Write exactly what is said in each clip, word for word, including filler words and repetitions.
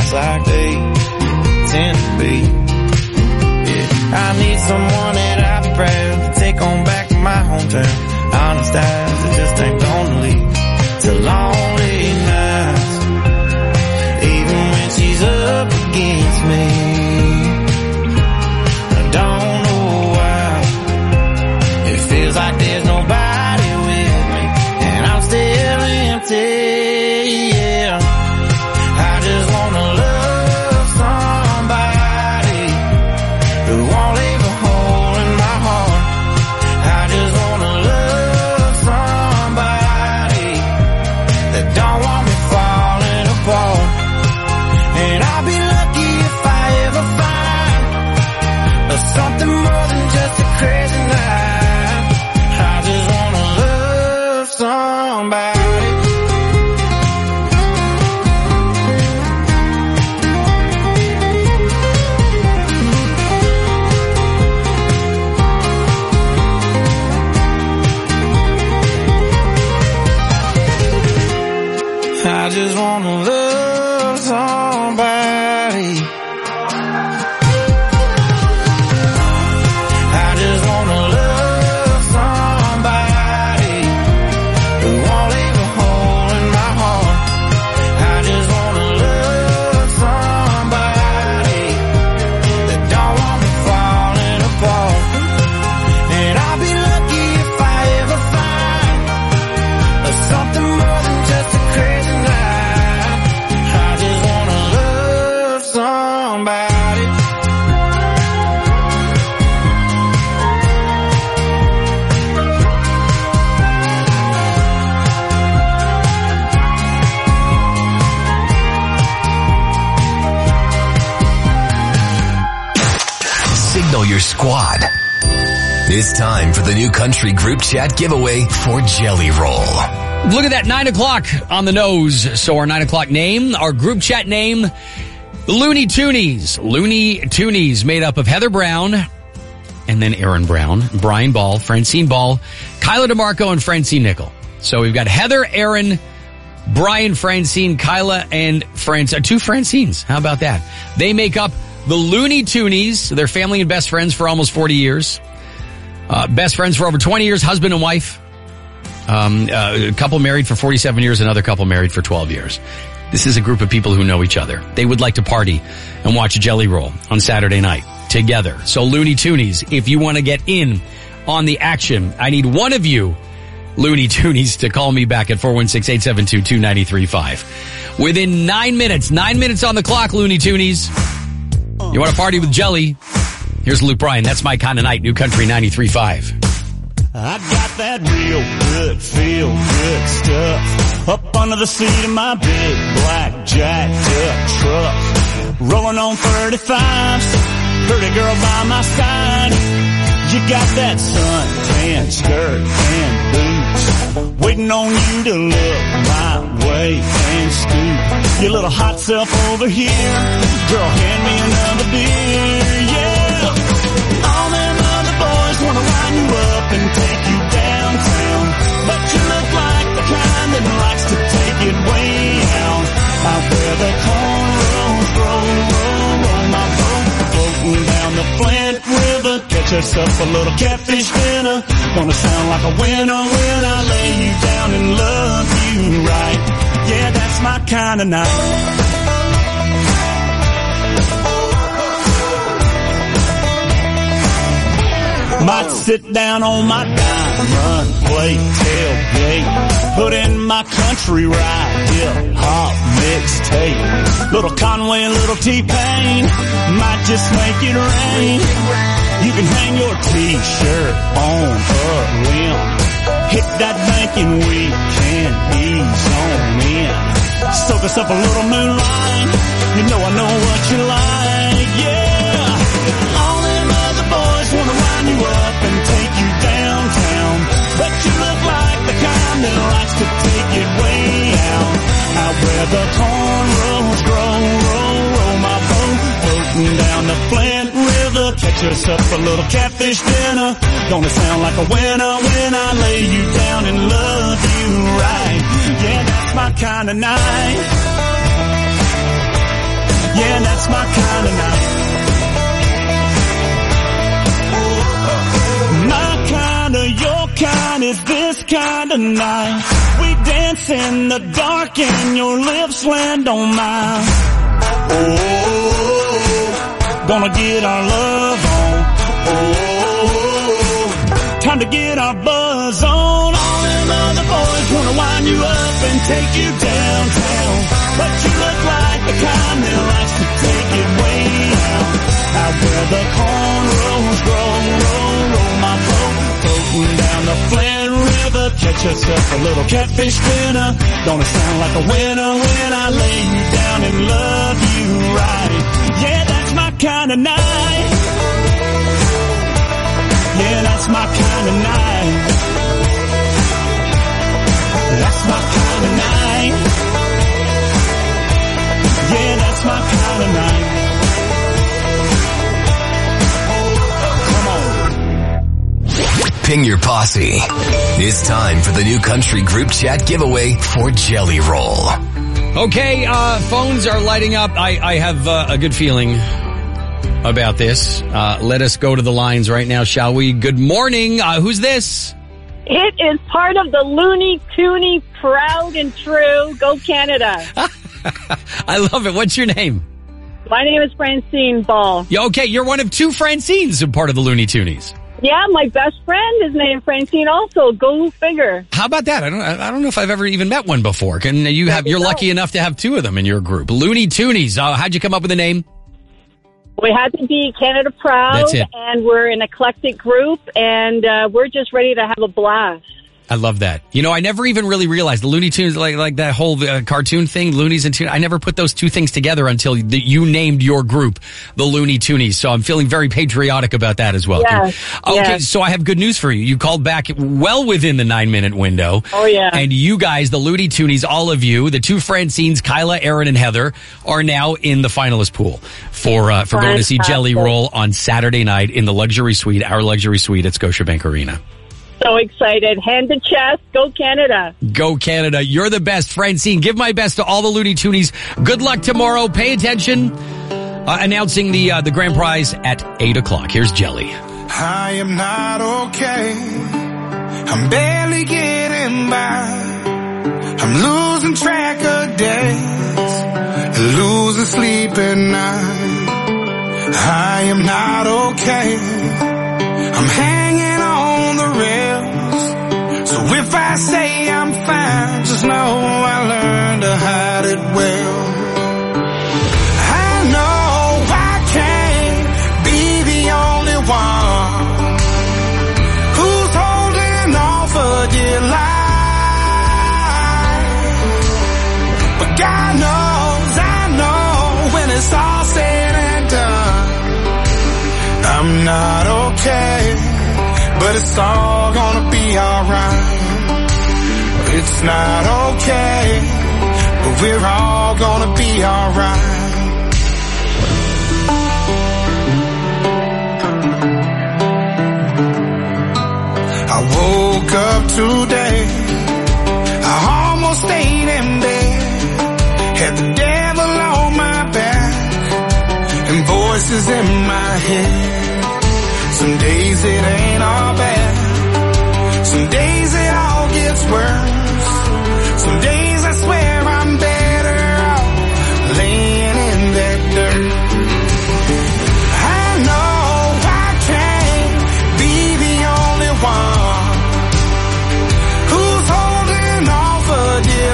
nights like they tend to be. Yeah, I need someone that I'd be proud to take on back to my hometown. Honest eyes that just ain't gonna lead to lonely nights. Even when she's up against me, I don't know why. It feels like there's nobody with me, and I'm still empty. Yeah, I just wanna love somebody who won't leave a hole in my heart. I just wanna love somebody that don't want me falling apart. And I'll be lucky if I ever find something more than just a crazy night. I just wanna love somebody. I just wanna love somebody. I just wanna love somebody who won't leave a hole in my heart. I just wanna love somebody that don't want me falling apart. And I'll be lucky if I ever find something more than just a crazy night. Signal your squad. It's time for the new country group chat giveaway for Jelly Roll. Look at that, nine o'clock on the nose. So our nine o'clock name, our group chat name, Looney Toonies. Looney Toonies, made up of Heather Brown, and then Aaron Brown, Brian Ball, Francine Ball, Kyla DeMarco, and Francine Nickel. So we've got Heather, Aaron, Brian, Francine, Kyla, and Franc- uh, two Francines. How about that? They make up the Looney Toonies. They're family and best friends for almost forty years. Uh, best friends for over twenty years, husband and wife. Um, uh, a couple married for forty-seven years, another couple married for twelve years. This is a group of people who know each other. They would like to party and watch Jelly Roll on Saturday night together. So Looney Toonies, if you want to get in on the action, I need one of you Looney Toonies to call me back at four one six, eight seven two, two nine three five. Within nine minutes, nine minutes on the clock, Looney Toonies. You want to party with Jelly? Here's Luke Bryan. That's My Kind of Night, New Country ninety-three point five. I got that real good, feel good stuff up under the seat of my big black jacked up truck. Rolling on thirty-fives, pretty girl by my side. You got that suntan skirt and boots, waiting on you to look my way and scoop your little hot self over here. Girl, hand me another beer, yeah. All them other boys wanna line you up and take you downtown, but you look like the kind that likes to take it way out. I wear the cornrows, roll, roll, roll my boat, floating down the Flint River. Catch us up a little catfish dinner. Gonna sound like a winner when I lay you down and love you right. Yeah, that's my kind of night. Might sit down on my diamond plate tailgate, put in my country ride, hip hop mixtape. Little Conway, little T-Pain, might just make it rain. You can hang your t-shirt on a limb, hit that bank and we can ease on in. Soak us up a little moonlight, you know I know what you like, yeah. All them other boys wanna line you up and take you downtown, but you look like the kind that likes to take it way out. Out where the cornrows grow, roll, roll my boat, floating down the Flint River. Catch us up a little catfish dinner. Gonna sound like a winner when I lay you down and love you right. Yeah, that's my kind of night. Yeah, that's my kind of night. My kind of, your kind is this kind of night. We dance in the dark and your lips land on mine. Oh, gonna get our love on. Oh, time to get our buzz on. All them other boys wanna wind you up and take you downtown, but you look like the kind that likes to take it way out. Out where the cornrows grow, roll, roll my boat, floating down the Flint River. Catch yourself a little catfish dinner. Gonna sound like a winner when I lay you down and love you right. Yeah, that's my kind of night. Yeah, that's my kind of night. That's my kind of night. Yeah, that's my kind of night. Ping your posse. It's time for the New Country Group Chat giveaway for Jelly Roll. Okay, uh, phones are lighting up. I, I have uh, a good feeling about this. Uh, let us go to the lines right now, shall we? Good morning. Uh, who's this? It is part of the Looney Tooney Proud and True. Go Canada. I love it. What's your name? My name is Francine Ball. Yeah, okay, you're one of two Francines who are part of the Looney Toonies. Yeah, my best friend is named Francine also. Go figure. How about that? I don't I don't know if I've ever even met one before. Can you have you're lucky enough to have two of them in your group. Looney Toonies. Uh, how'd you come up with the name? We had to be Canada Proud, That's it. And we're an eclectic group, and uh, we're just ready to have a blast. I love that. You know, I never even really realized the Looney Tunes, like like that whole uh, cartoon thing, Loonies and Tunes. I never put those two things together until the, you named your group the Looney Toonies. So I'm feeling very patriotic about that as well. Yes, okay, yes. So I have good news for you. You called back well within the nine minute window. Oh, yeah. And you guys, the Looney Toonies, all of you, the two Francines, Kyla, Aaron, and Heather, are now in the finalist pool for uh, for going to see Jelly Roll on Saturday night in the luxury suite, our luxury suite at Scotiabank Arena. So excited. Hand to chest. Go Canada. Go Canada. You're the best. Francine, give my best to all the Looney Toonies. Good luck tomorrow. Pay attention. Uh, announcing the uh, the grand prize at eight o'clock. Here's Jelly. I am not okay. I'm barely getting by. I'm losing track of days, losing sleep at night. I am not okay. I'm hanging on the rails. So if I say I'm fine, just know I learned to hide it well. I know I can't be the only one who's holding on for dear life. But God knows, I know when it's all said and done, I'm not okay, but it's all gonna be alright. It's not okay, but we're all gonna be alright. I woke up today, I almost stayed in bed, had the devil on my back, and voices in my head. Some days it ain't all bad, some days it all gets worse. Some days I swear I'm better off laying in that dirt. I know I can't be the only one who's holding on for dear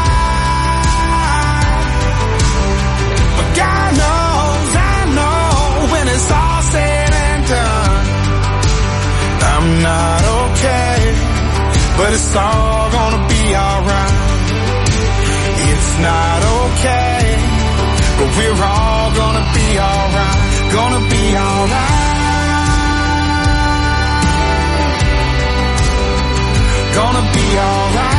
life. But God knows, I know when it's all said and done, I'm not okay, but it's all gonna be alright. It's not okay, but we're all gonna be alright, gonna be alright, gonna be alright.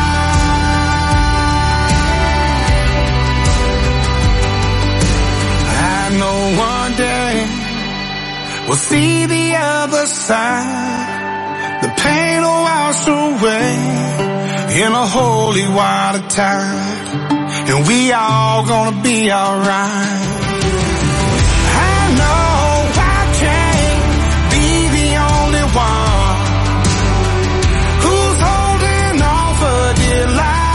I know one day we'll see the other side. The pain will wash away in a holy water tide. and we all gonna be alright. I know I can't be the only one who's holding on for dear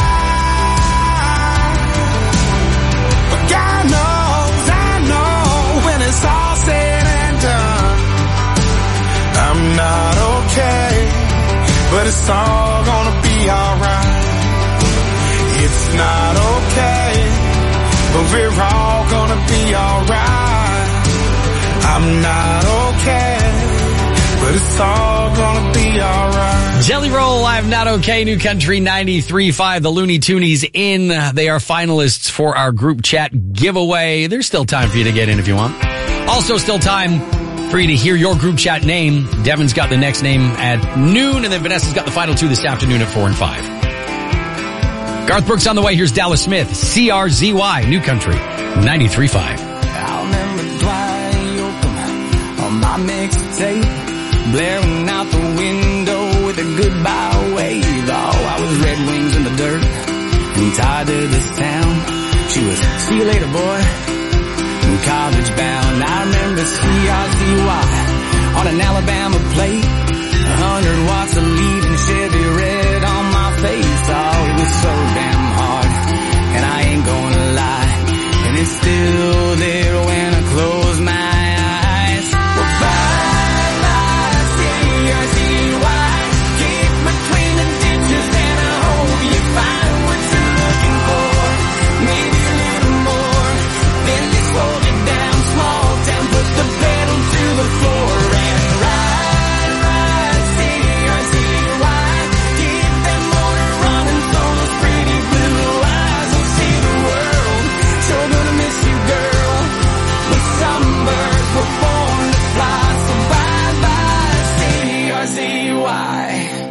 life. But God knows, I know, when it's all said and done, I'm not okay, but it's all gonna be alright. It's not okay, but we're all gonna be alright. I'm not okay, but it's all gonna be alright. Jelly Roll, I'm Not Okay, New Country ninety-three point five. The Looney Toonies in. They are finalists for our group chat giveaway. There's still time for you to get in if you want. Also still time for you to hear your group chat name. Devin's got the next name at noon, and then Vanessa's got the final two this afternoon at four and five. Garth Brooks on the way. Here's Dallas Smith, C R Z Y, New Country ninety-three point five. I remember Dwight Yoakam on my mixtape, blaring out the window with a goodbye wave. Oh, I was Red Wings in the dirt and tied to this town. She was, see you later, boy, and college bound. I remember C R Z Y on an Alabama plate, a hundred watts of leading Chevy red on my face. Oh, it was so damn hard, and I ain't gonna lie, and it's still there when I close my eyes. Well, bye, bye, C R Z Y, keep between the ditches, and I hope you find what you're looking for. Maybe a little more, then they slow you down, small town, put the pedal to the floor and ride, ride, C R Z Y, keep that motor running so those pretty blue eyes will see the world. Sure gonna miss you, girl, but some birds were born to fly, so bye bye, C R Z Y.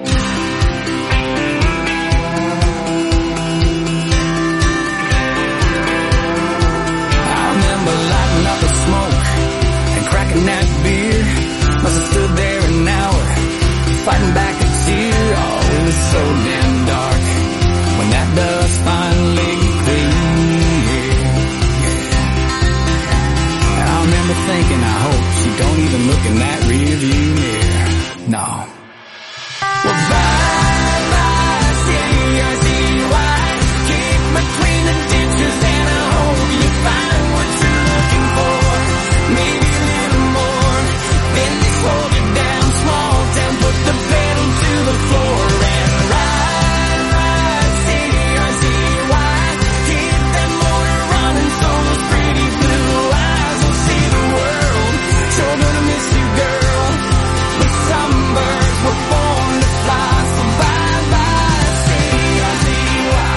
I remember lighting up a smoke and cracking that beer. Must have stood there an hour, fighting back a tear. Oh, it was so damn dark when that dust finally cleared. Yeah. I remember thinking, I hope she don't even look in that rearview mirror. No. Well, bye bye, C R Z Y, keep between the ditches, and I hope you find what you're looking for. Maybe a little more, then they slow you down, small town, put the pedal to the floor and ride, ride, C R Z Y, keep that motor running so those pretty blue eyes will see the world. Sure gonna miss you, girl, but some birds were born to fly, so bye bye, C R Z Y.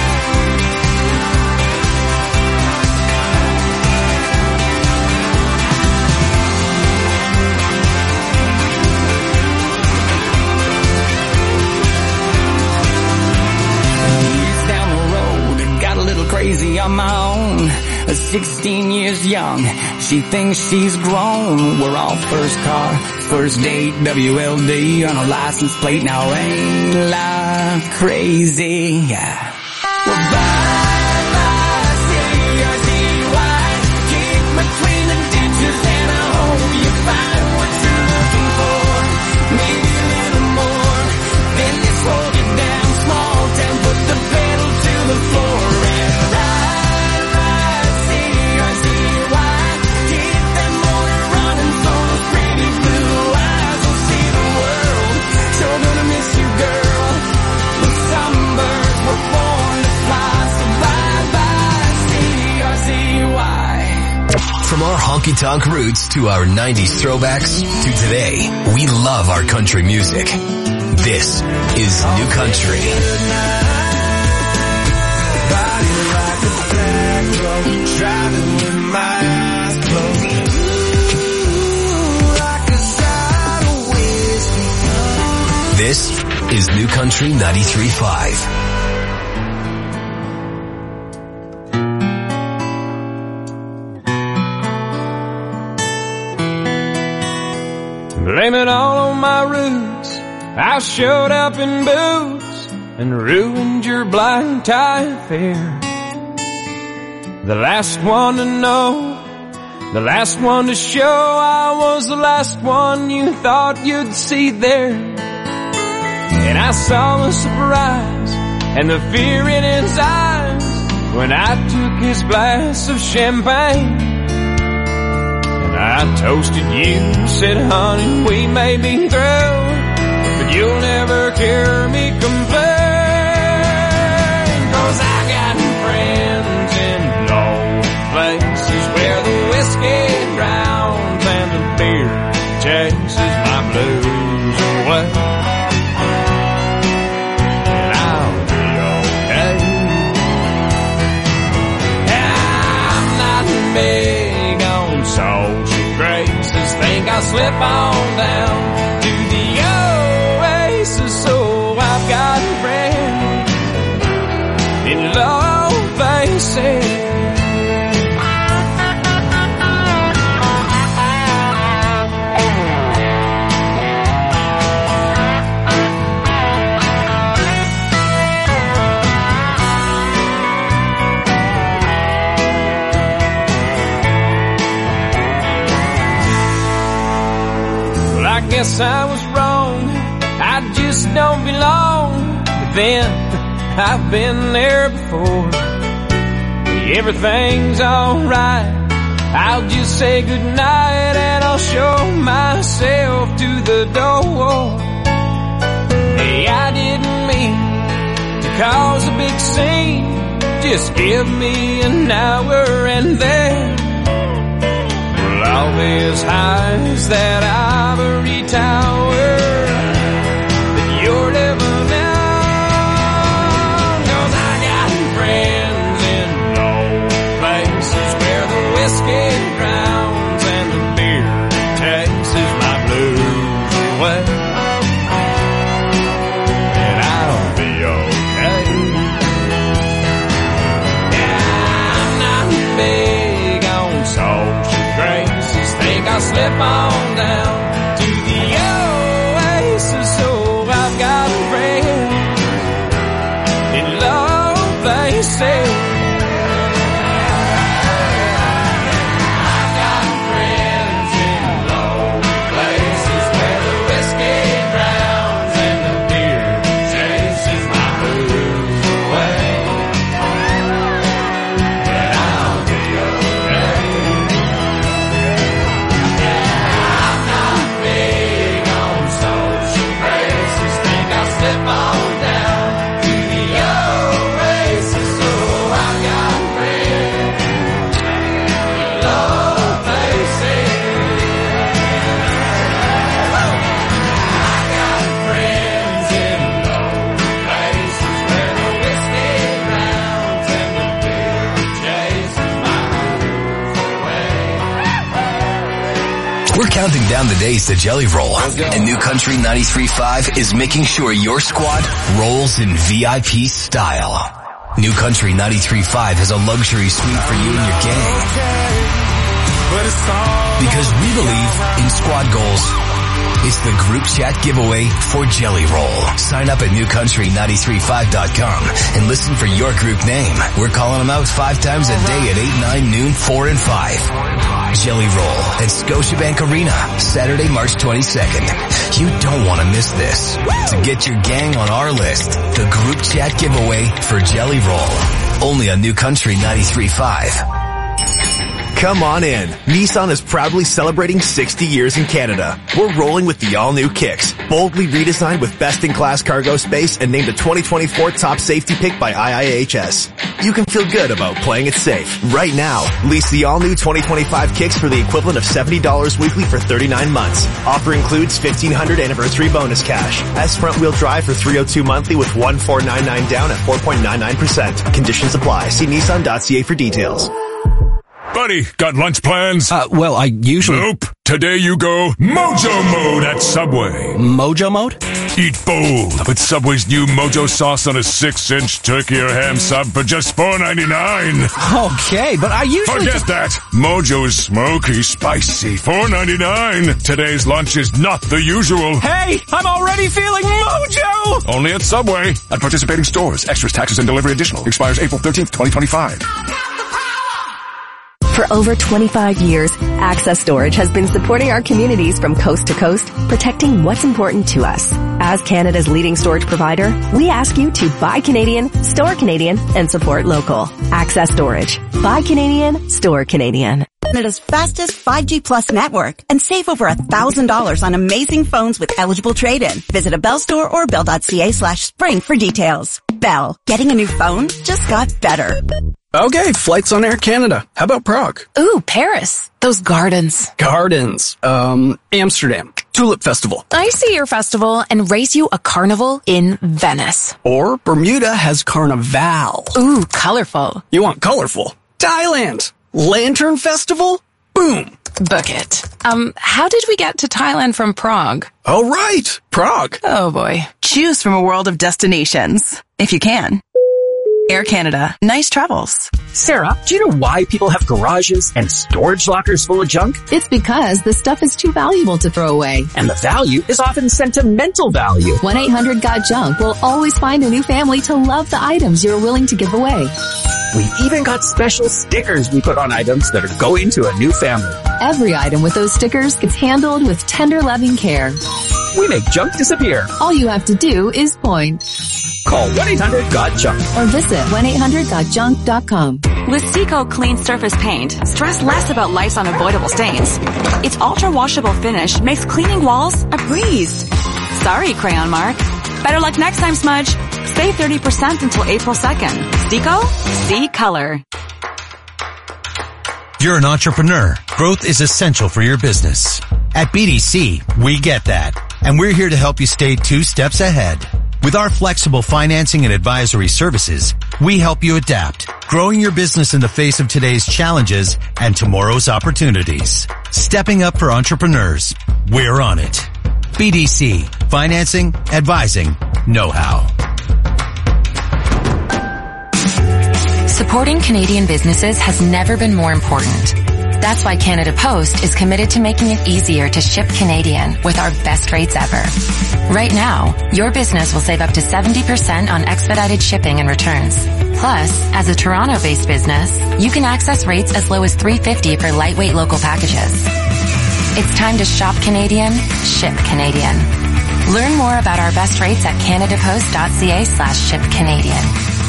Years down the road, I got a little crazy on my own. At sixteen years young, she thinks she's grown. We're all first car, first date, W L D on a license plate. Now ain't life crazy? Yeah. Well, bye bye, C R Z Y, keep between the ditches, and I hope you find what you're looking for. Maybe a little more, then they slow you down, small town, put the pedal to the floor and ride, ride, C R Z Y, keep that motor running so those pretty blue eyes will see the world. Sure gonna miss you, girl, but some birds were born to fly, so bye bye, C R Z Y. From our honky-tonk roots to our nineties throwbacks to today, we love our country music. This is New Country. Body like a black road, driving with my eyes closed. Ooh, like a shot of whiskey. This is New Country ninety-three point five. Blame it all on my roots. I showed up in boots and ruined your blind tie affair. the last one to know, the last one to show. I was the last one you thought you'd see there. And I saw the surprise and the fear in his eyes when I took his glass of champagne. And I toasted you, said, honey, we may be through, but you'll never hear me complain. 'Cause I got friends in low places where the whiskey drowns and the beer chases my blues away. And I'll be okay. I'm not big on social graces. Think I'll slip on down to the oasis. So I've got friends in low places. Well, I guess I was wrong. I just don't belong. But then I've been there before. Everything's alright. I'll just say goodnight and I'll show myself to the door. Hey, I didn't mean to cause a big scene. Just give me an hour and then well, I'll be as high as that ivory tower that you're living in. 'Cause I got friends in low places where the whiskey drowns and the beer chases my blues away. And I'll be okay. Yeah, I'm not big on social graces. Think I'll slip on down to the oasis. So I've got friends in low places. I've got friends in low places where the whiskey drowns and the beer chases my blues away. And I'll be okay. I'm not big on social graces. Think I'll slip on down to the oasis. So I've got friends in low places. I got friends in low places where the whiskey drowns and the beer chases my blues away. We're counting down the days to Jelly Roll, and New Country ninety-three point five is making sure your squad rolls in V I P style. New Country ninety-three point five has a luxury suite for you and your gang. Because we believe in squad goals. It's the group chat giveaway for Jelly Roll. Sign up at new country nine three five dot com and listen for your group name. We're calling them out five times a day at eight, nine, noon, four, and five. Jelly Roll at Scotiabank Arena, Saturday, March twenty-second. You don't want to miss this. To get your gang on our list, the group chat giveaway for Jelly Roll. Only on New Country ninety-three point five. Come on in. Nissan is proudly celebrating sixty years in Canada. We're rolling with the all-new Kicks, boldly redesigned with best-in-class cargo space and named a twenty twenty-four top safety pick by I I H S. You can feel good about playing it safe. Right now, lease the all-new twenty twenty-five Kicks for the equivalent of seventy dollars weekly for thirty-nine months. Offer includes fifteen hundred anniversary bonus cash. S front-wheel drive for three hundred two monthly with one thousand four hundred ninety-nine down at four point nine nine percent. Conditions apply. See nissan dot c a for details. Buddy, got lunch plans? Uh, well, I usually... Nope. Today you go Mojo Mode at Subway. Mojo Mode? Eat bold with Subway's new Mojo sauce on a six-inch turkey or ham sub for just four ninety-nine. Okay, but I usually... Forget that. Mojo's smoky, spicy, four ninety-nine. Today's lunch is not the usual. Hey, I'm already feeling Mojo! Only at Subway. At participating stores. Extras, taxes, and delivery additional. Expires April thirteenth, twenty twenty-five. For over twenty-five years, Access Storage has been supporting our communities from coast to coast, protecting what's important to us. As Canada's leading storage provider, we ask you to buy Canadian, store Canadian, and support local. Access Storage. Buy Canadian, store Canadian. Canada's fastest five G Plus network and save over one thousand dollars on amazing phones with eligible trade-in. Visit a Bell store or bell.ca slash spring for details. Bell. Getting a new phone just got better. Okay, flights on Air Canada. How about Prague? Ooh, Paris. Those gardens. Gardens. Um, Amsterdam. Tulip Festival. I see your festival and race you a carnival in Venice. Or Bermuda has Carnival. Ooh, colorful. You want colorful? Thailand. Lantern Festival? Boom. Book it. Um, how did we get to Thailand from Prague? Oh, right. Prague. Oh, boy. Choose from a world of destinations, if you can. Air Canada. Nice travels. Sarah, do you know why people have garages and storage lockers full of junk? It's because the stuff is too valuable to throw away. And the value is often sentimental value. one eight hundred got junk will always find a new family to love the items you're willing to give away. We've even got special stickers we put on items that are going to a new family. Every item with those stickers gets handled with tender, loving care. We make junk disappear. All you have to do is point. Call one eight hundred got junk. Or visit one eight hundred got junk dot com. With Seco Clean Surface Paint, stress less about life's unavoidable stains. Its ultra-washable finish makes cleaning walls a breeze. Sorry, Crayon Mark. Better luck next time, Smudge. Save thirty percent until April second. Seco? See color. You're an entrepreneur. Growth is essential for your business. At B D C, we get that. And we're here to help you stay two steps ahead. With our flexible financing and advisory services, we help you adapt, growing your business in the face of today's challenges and tomorrow's opportunities. Stepping up for entrepreneurs. We're on it. B D C. Financing, advising, know-how. Supporting Canadian businesses has never been more important. That's why Canada Post is committed to making it easier to ship Canadian with our best rates ever. Right now, your business will save up to seventy percent on expedited shipping and returns. Plus, as a Toronto-based business, you can access rates as low as three dollars and fifty cents for lightweight local packages. It's time to shop Canadian, ship Canadian. Learn more about our best rates at canadapost.ca slash ship Canadian.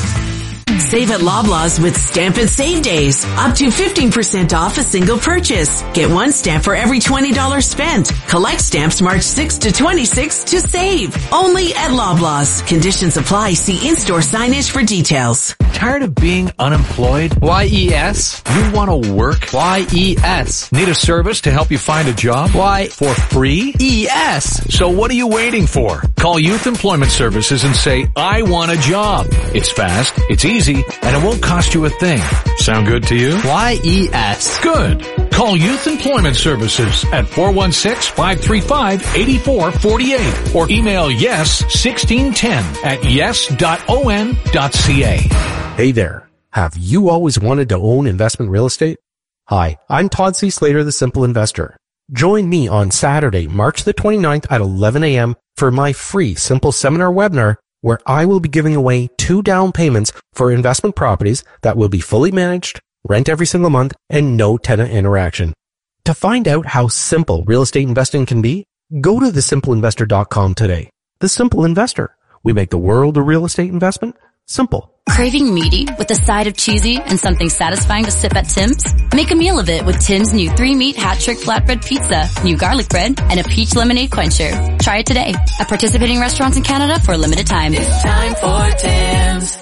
Save at Loblaws with Stamp and Save Days. Up to fifteen percent off a single purchase. Get one stamp for every twenty dollars spent. Collect stamps March sixth to twenty-sixth to save. Only at Loblaws. Conditions apply. See in-store signage for details. Tired of being unemployed? Y E S. You want to work? Y E S. Need a service to help you find a job? Why? For free? E S. So what are you waiting for? Call Youth Employment Services and say, I want a job. It's fast, it's easy, and it won't cost you a thing. Sound good to you? Y E S. Good. Call Youth Employment Services at four one six, five three five, eight four four eight or email yes sixteen ten at yes dot o n dot c a. Hey there. Have you always wanted to own investment real estate? Hi, I'm Todd C. Slater, the Simple Investor. Join me on Saturday, March the twenty-ninth at eleven a.m. for my free Simple Seminar webinar, where I will be giving away two down payments for investment properties that will be fully managed, rent every single month, and no tenant interaction. To find out how simple real estate investing can be, go to the simple investor dot com today. The Simple Investor. We make the world of real estate investment simple. Craving meaty with a side of cheesy and something satisfying to sip at Tim's? Make a meal of it with Tim's new three-meat hat-trick flatbread pizza, new garlic bread, and a peach lemonade quencher. Try it today at participating restaurants in Canada for a limited time. It's time for Tim's.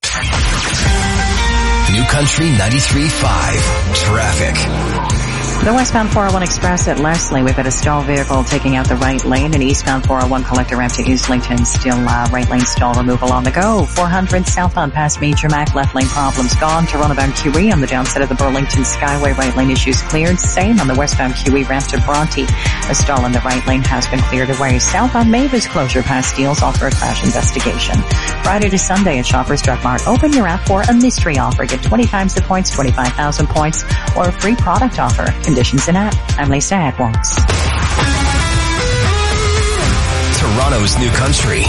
New Country ninety-three point five. Traffic. The westbound four oh one Express at Leslie, we've got a stalled vehicle taking out the right lane, and eastbound four oh one collector ramp to Islington, still uh, right lane stall removal on the go. four hundred southbound past Major Mac, left lane problems gone. Toronto bound Q E on the downside of the Burlington Skyway, right lane issues cleared. Same on the westbound Q E ramp to Bronte. A stall in the right lane has been cleared away. Southbound Mavis closure past Steeles, all for a crash investigation. Friday to Sunday at Shoppers Drug Mart, open your app for a mystery offer. Get twenty times the points, twenty-five thousand points, or a free product offer. Conditions in app. I'm Lisa Edwards. Toronto's New Country.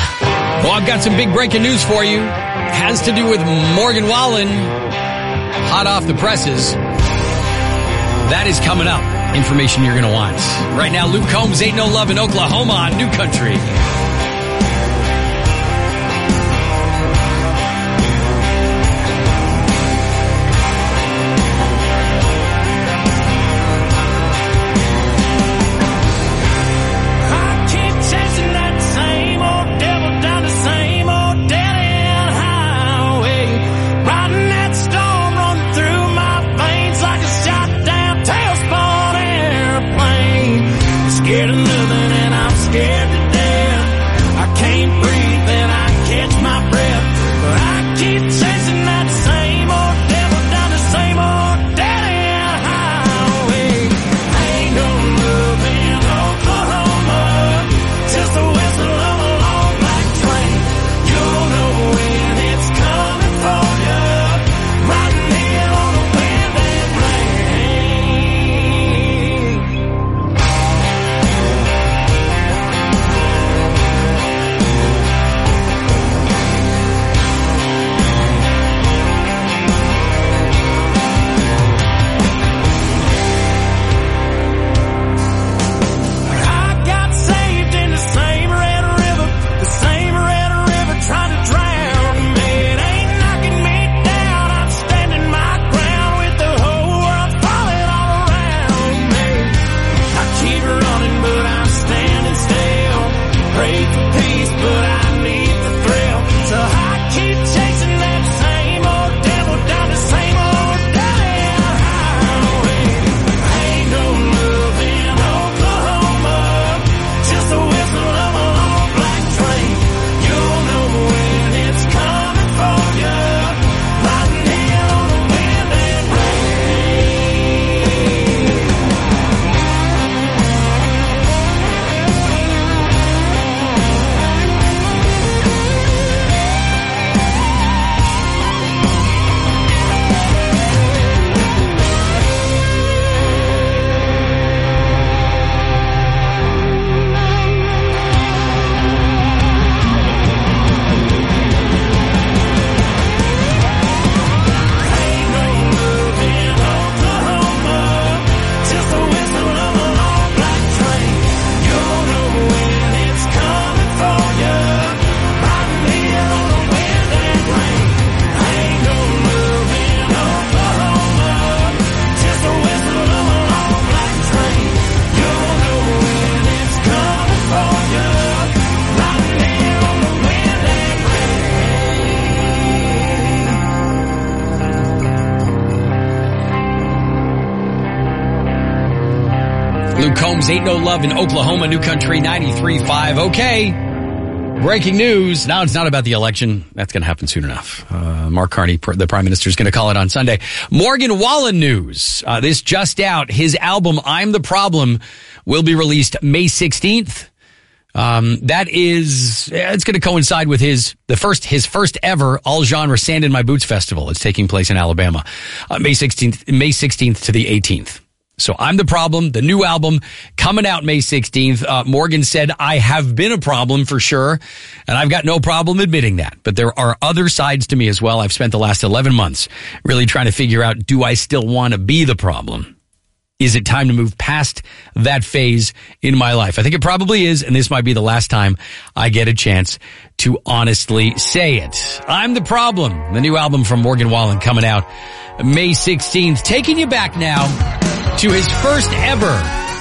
Well, I've got some big breaking news for you. It has to do with Morgan Wallen. hot off the presses. That is coming up. Information you're going to want. Right now, Luke Combs, Ain't No Love in Oklahoma on New Country. Scared of nothing and I'm scared to death. I can't breathe and I catch my breath. But I keep chasing that same old devil down the same old dead-end highway. Ain't no love in Oklahoma, just the whistle of a long black train. You'll know when it's coming for you, riding in on the wind and rain. Luke Combs, Ain't No Love in Oklahoma, New Country ninety-three point five. Okay. Breaking news. Now it's not about the election. That's going to happen soon enough. Uh, Mark Carney, the Prime Minister, is going to call it on Sunday. Morgan Wallen news. Uh, this just out. His album, I'm the Problem, will be released May sixteenth. Um, that is, it's going to coincide with his, the first, his first ever all genre Sand in My Boots festival. It's taking place in Alabama, uh, May sixteenth, May sixteenth to the eighteenth. So I'm the Problem, the new album coming out May sixteenth. Uh, Morgan said, I have been a problem for sure, and I've got no problem admitting that. But there are other sides to me as well. I've spent the last eleven months really trying to figure out, do I still want to be the problem? Is it time to move past that phase in my life? I think it probably is, and this might be the last time I get a chance to honestly say it. I'm the Problem, the new album from Morgan Wallen coming out May sixteenth. Taking you back now to his first ever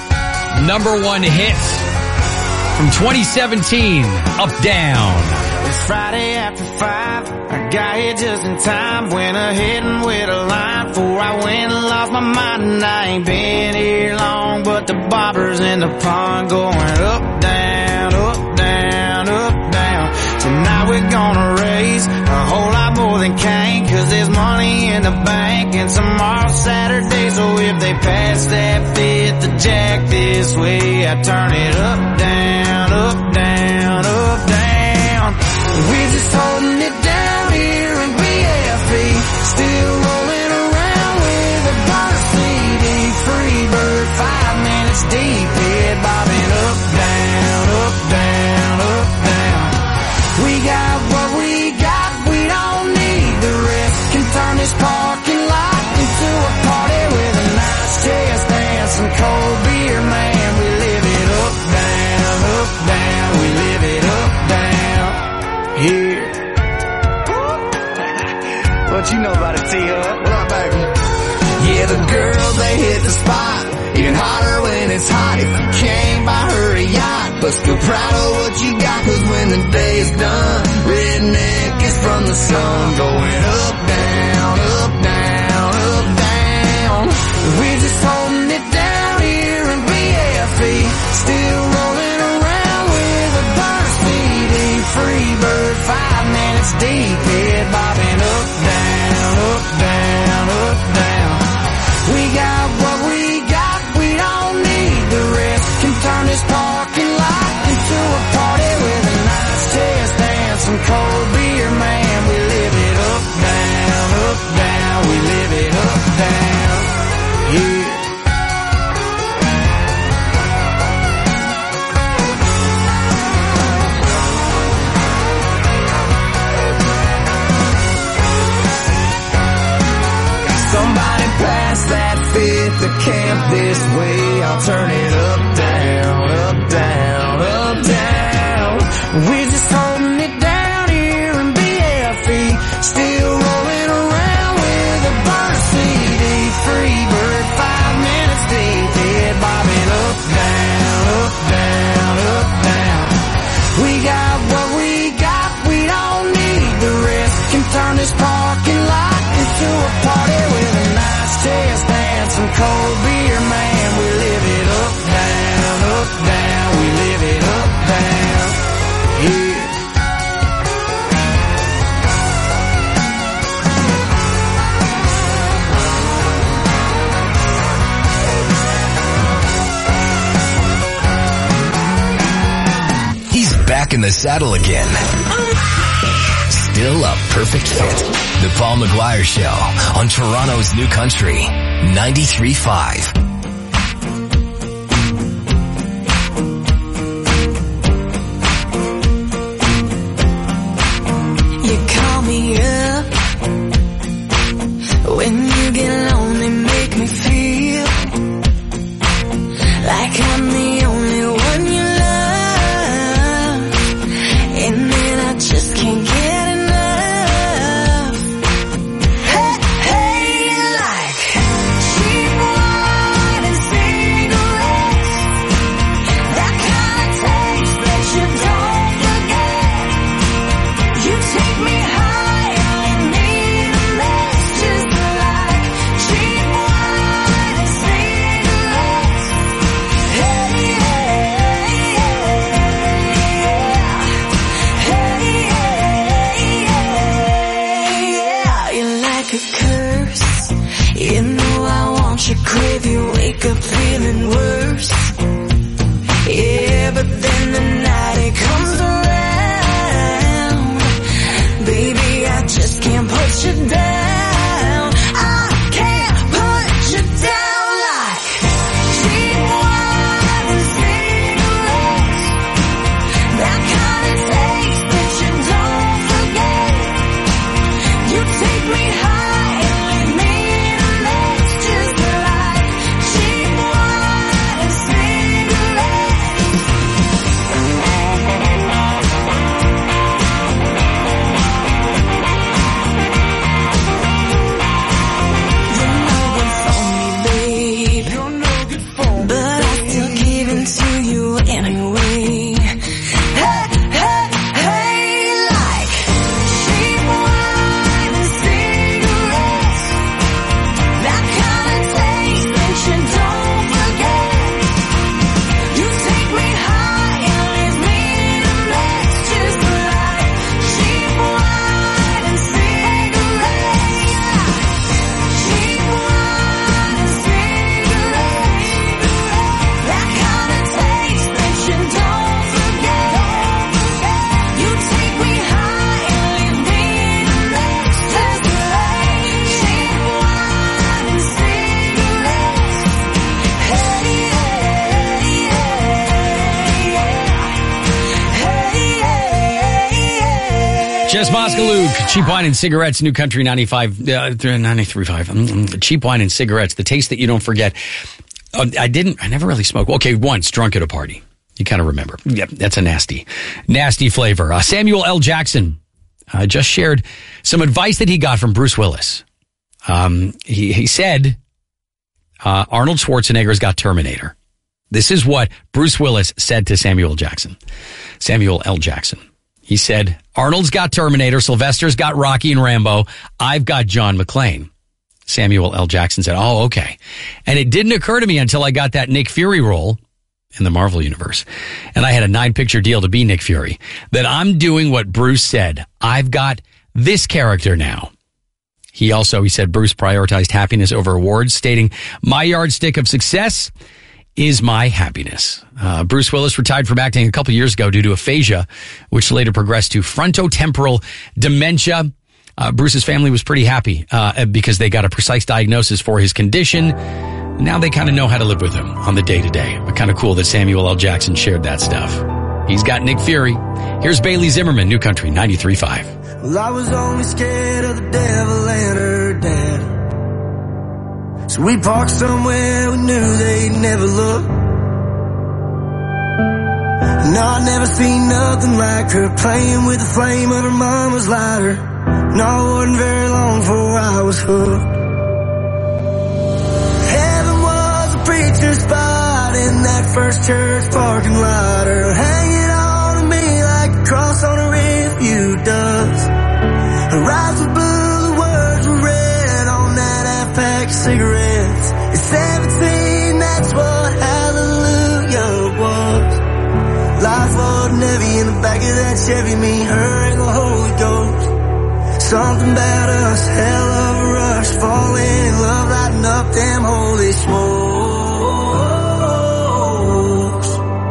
number one hit from twenty seventeen, Up Down. It's Friday after five. I got here just in time. Went ahead and with a line before I went and lost my mind. And I ain't been here long, but the bobbers in the pond going up, down, up, down, up, down. Tonight we're gonna raise a whole lot more than Kane, cause there's money in the bank and tomorrow's Saturday. So if they pass that fifth of Jack this way, I turn it up, down, up, down, up, down. We're just holding it down here in B F E, still rolling around with a burner C D. Free bird, five minutes deep, head bobbing up, down, up, down, up, down. We got what we got, we don't need the rest. Can turn this parking lot the girls, they hit the spot. Even hotter when it's hot. If you can't buy her a yacht, but still proud of what you got, cause when the day's done, redneck is from the sun. Going up, down, up, down, up, down. We're just holding it down here in B F E. Still rolling around with a burst C D. Free bird, five minutes deep. Head bobbing up, down, up, down, up, down. We got what we got, we don't need the rest. Can turn this parking lot into a party with a nice chest and some cold beer, man. We live it up, down, up, down. We live it up, down. Yeah. Somebody pass that fifth to camp this way. I'll turn it up, down, up, down, up, down. We're just holding it down here in B F E. Still rolling around with a burst C D. Free bird, five minutes deep. Head bobbing up, down, up, down, up, down. We got what we got, we don't need the rest. Can turn this parking lot into a party with a nice chest and some cold beer, man. We live it up, down, up, down. We live it up, down. Yeah. He's back in the saddle again. Still a perfect fit. The Paul McGuire Show on Toronto's New Country, ninety-three point five. You call me up when you get lonely, make me feel like I'm the only one you love, and then I just can't get enough. Hey, hey, like cheap wine and cigarettes, that kind of taste that you don't forget. You take me high and leave me a mess, just like cheap wine and cigarettes. Hey, yeah, hey, yeah, you're like a curse. You know I want you, crave you, wake up feeling worse. Yeah, but then the night it comes around, baby, I just can't put you down. I can't put you down like cheap wine and cigarettes, that kind of taste that you don't forget. You take me high and leave me in a mess, just like cheap wine and cigarettes. You're no good for me, babe. You're no good for me, but I still give in to you anyway. Hey, hey, hey, like cheap wine and cigarettes, that kind of taste that you don't forget. You take me high and leave me in a mess, just like cheap wine and cigarettes. Cheap wine and cigarettes, that kind of taste that you don't forget. You take me high and leave me in a mess, just like cheap wine and cigarettes. Hey, yeah, yeah, Jess Moskaluk, Cheap Wine and Cigarettes, New Country ninety-five, uh, ninety-three point five. Mm, Cheap Wine and Cigarettes, the taste that you don't forget. Uh, I didn't, I never really smoked. Okay, once, drunk at a party. You kind of remember. Yep, that's a nasty, nasty flavor. Uh, Samuel L. Jackson uh, just shared some advice that he got from Bruce Willis. Um, he, he said Uh, Arnold Schwarzenegger's got Terminator. This is what Bruce Willis said to Samuel Jackson. Samuel L. Jackson. He said, Arnold's got Terminator, Sylvester's got Rocky and Rambo, I've got John McClane. Samuel L. Jackson said, oh, okay. And it didn't occur to me until I got that Nick Fury role in the Marvel Universe, and I had a nine-picture deal to be Nick Fury, that I'm doing what Bruce said. I've got this character now. He also, he said, Bruce prioritized happiness over awards, stating, my yardstick of success is my happiness. Uh, Bruce Willis retired from acting a couple years ago due to aphasia, which later progressed to frontotemporal dementia. Uh, Bruce's family was pretty happy uh, because they got a precise diagnosis for his condition. Now they kind of know how to live with him on the day-to-day. But kind of cool that Samuel L. Jackson shared that stuff. He's got Nick Fury. Here's Bailey Zimmerman, New Country ninety-three point five. Well, I was only scared of the devil and her dad. So we parked somewhere we knew they'd never look. No, I never seen nothing like her playing with the flame of her mama's lighter. No, it wasn't very long before I was hooked. Heaven was a preacher's spot in that first church parking lot. Her hanging on to me like a cross on a rearview does. Her eyes were blue, the words were red on that half-pack of cigarettes. At seventeen, that's what hallelujah was. Life wasn't heavy in the back of that Chevy, me, her, and the Holy Ghost. Something about us, hell of a rush, falling in love, lighting up them holy smokes.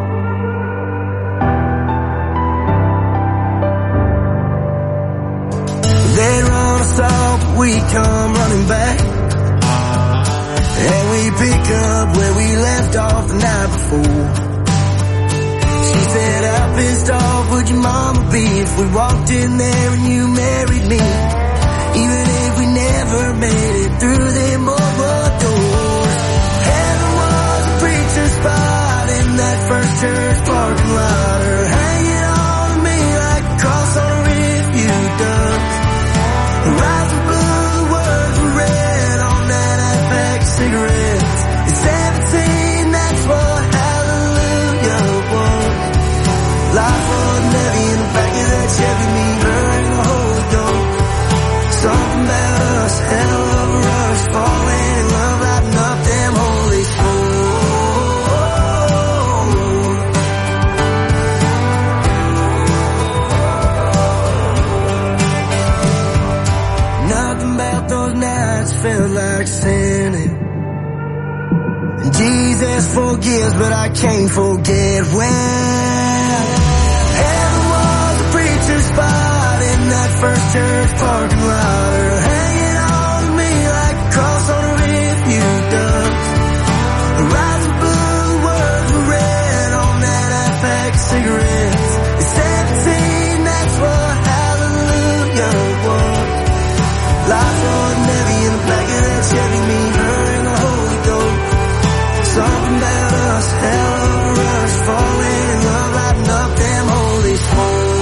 They run us off, but we come running back. And we pick up where we left off the night before. She said, how pissed off would your mama be if we walked in there and you married me? Even if we never made it through them boardwalk doors. Heaven was a preacher's spot in that first church parking lot. Her hanging on to me like a cross on a rearview does. Her eyes were blue, the words were red on that half-pack of cigarettes. At seventeen, that's what hallelujah was. Life wasn't heavy in the back of that Chevy, me, her, and the Holy Ghost. Something about us, hell of a rush, falling in love, lighting up them holy souls. Nothing about those nights felt like sinning. And Jesus forgives, but I can't forget when. Heaven was a preacher's spot in that first church parking lot. Her hanging on to me like a cross on a rearview does. Her eyes were blue, the words were red on that half-pack of cigarettes. At seventeen, that's what hallelujah was. Life wasn't heavy in the back of that Chevy, me, her, and the Holy Ghost. Something about us, hell of a rush, falling in love, lighting up them holy smokes.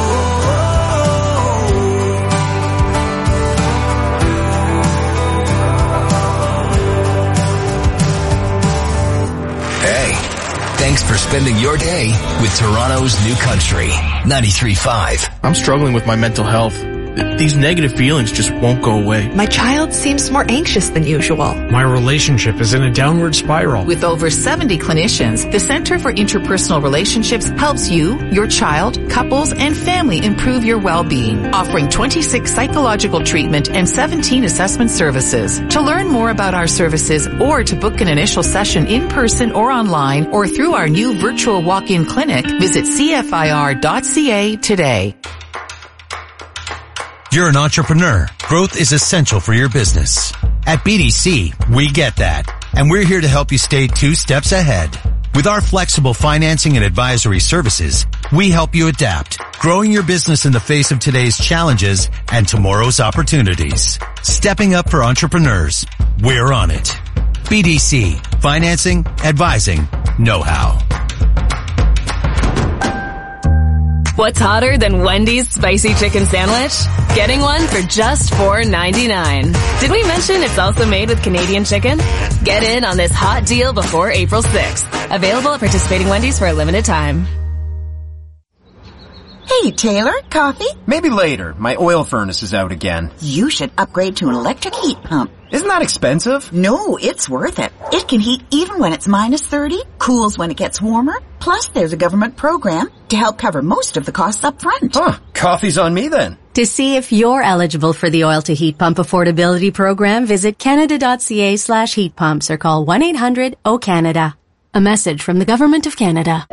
Thanks for spending your day with Toronto's New Country ninety-three point five. I'm struggling with my mental health. These negative feelings just won't go away. My child seems more anxious than usual. My relationship is in a downward spiral. With over seventy clinicians, the Center for Interpersonal Relationships helps you, your child, couples, and family improve your well-being, offering twenty-six psychological treatment and seventeen assessment services. To learn more about our services or to book an initial session in person or online or through our new virtual walk-in clinic, visit C F I R dot C A today. You're an entrepreneur. Growth is essential for your business. At B D C, we get that. And we're here to help you stay two steps ahead. With our flexible financing and advisory services, we help you adapt, growing your business in the face of today's challenges and tomorrow's opportunities. Stepping up for entrepreneurs. We're on it. B D C. Financing, advising, know-how. What's hotter than Wendy's spicy chicken sandwich? Getting one for just four ninety-nine. Did we mention it's also made with Canadian chicken? Get in on this hot deal before April sixth. Available at participating Wendy's for a limited time. Hey, Taylor, coffee? Maybe later. My oil furnace is out again. You should upgrade to an electric heat pump. Isn't that expensive? No, it's worth it. It can heat even when it's minus thirty, cools when it gets warmer. Plus, there's a government program to help cover most of the costs up front. Huh, coffee's on me then. To see if you're eligible for the Oil to Heat Pump Affordability Program, visit canada.ca slash heat pumps or call one eight hundred O Canada. A message from the Government of Canada.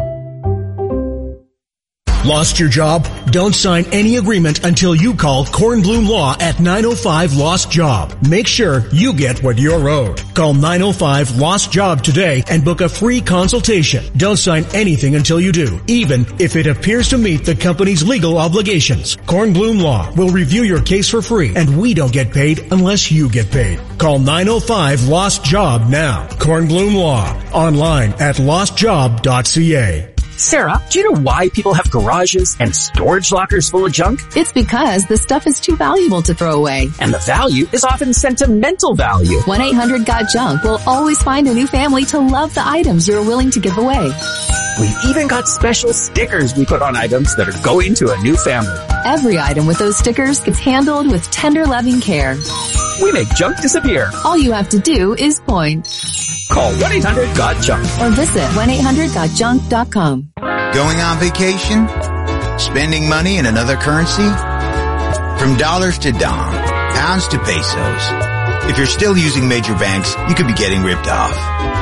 Lost your job? Don't sign any agreement until you call Kornblum Law at nine oh five Lost Job. Make sure you get what you're owed. Call nine oh five Lost Job today and book a free consultation. Don't sign anything until you do, even if it appears to meet the company's legal obligations. Kornblum Law will review your case for free, and we don't get paid unless you get paid. Call nine oh five Lost Job now. Kornblum Law. Online at lost job dot c a. Sarah, do you know why people have garages and storage lockers full of junk? It's because the stuff is too valuable to throw away. And the value is often sentimental value. one eight hundred got junk will always find a new family to love the items you're willing to give away. We've even got special stickers we put on items that are going to a new family. Every item with those stickers gets handled with tender, loving care. We make junk disappear. All you have to do is point. Call one eight hundred got junk or visit one eight hundred got junk dot com. Going on vacation? Spending money in another currency? From dollars to dong, pounds to pesos. If you're still using major banks, you could be getting ripped off.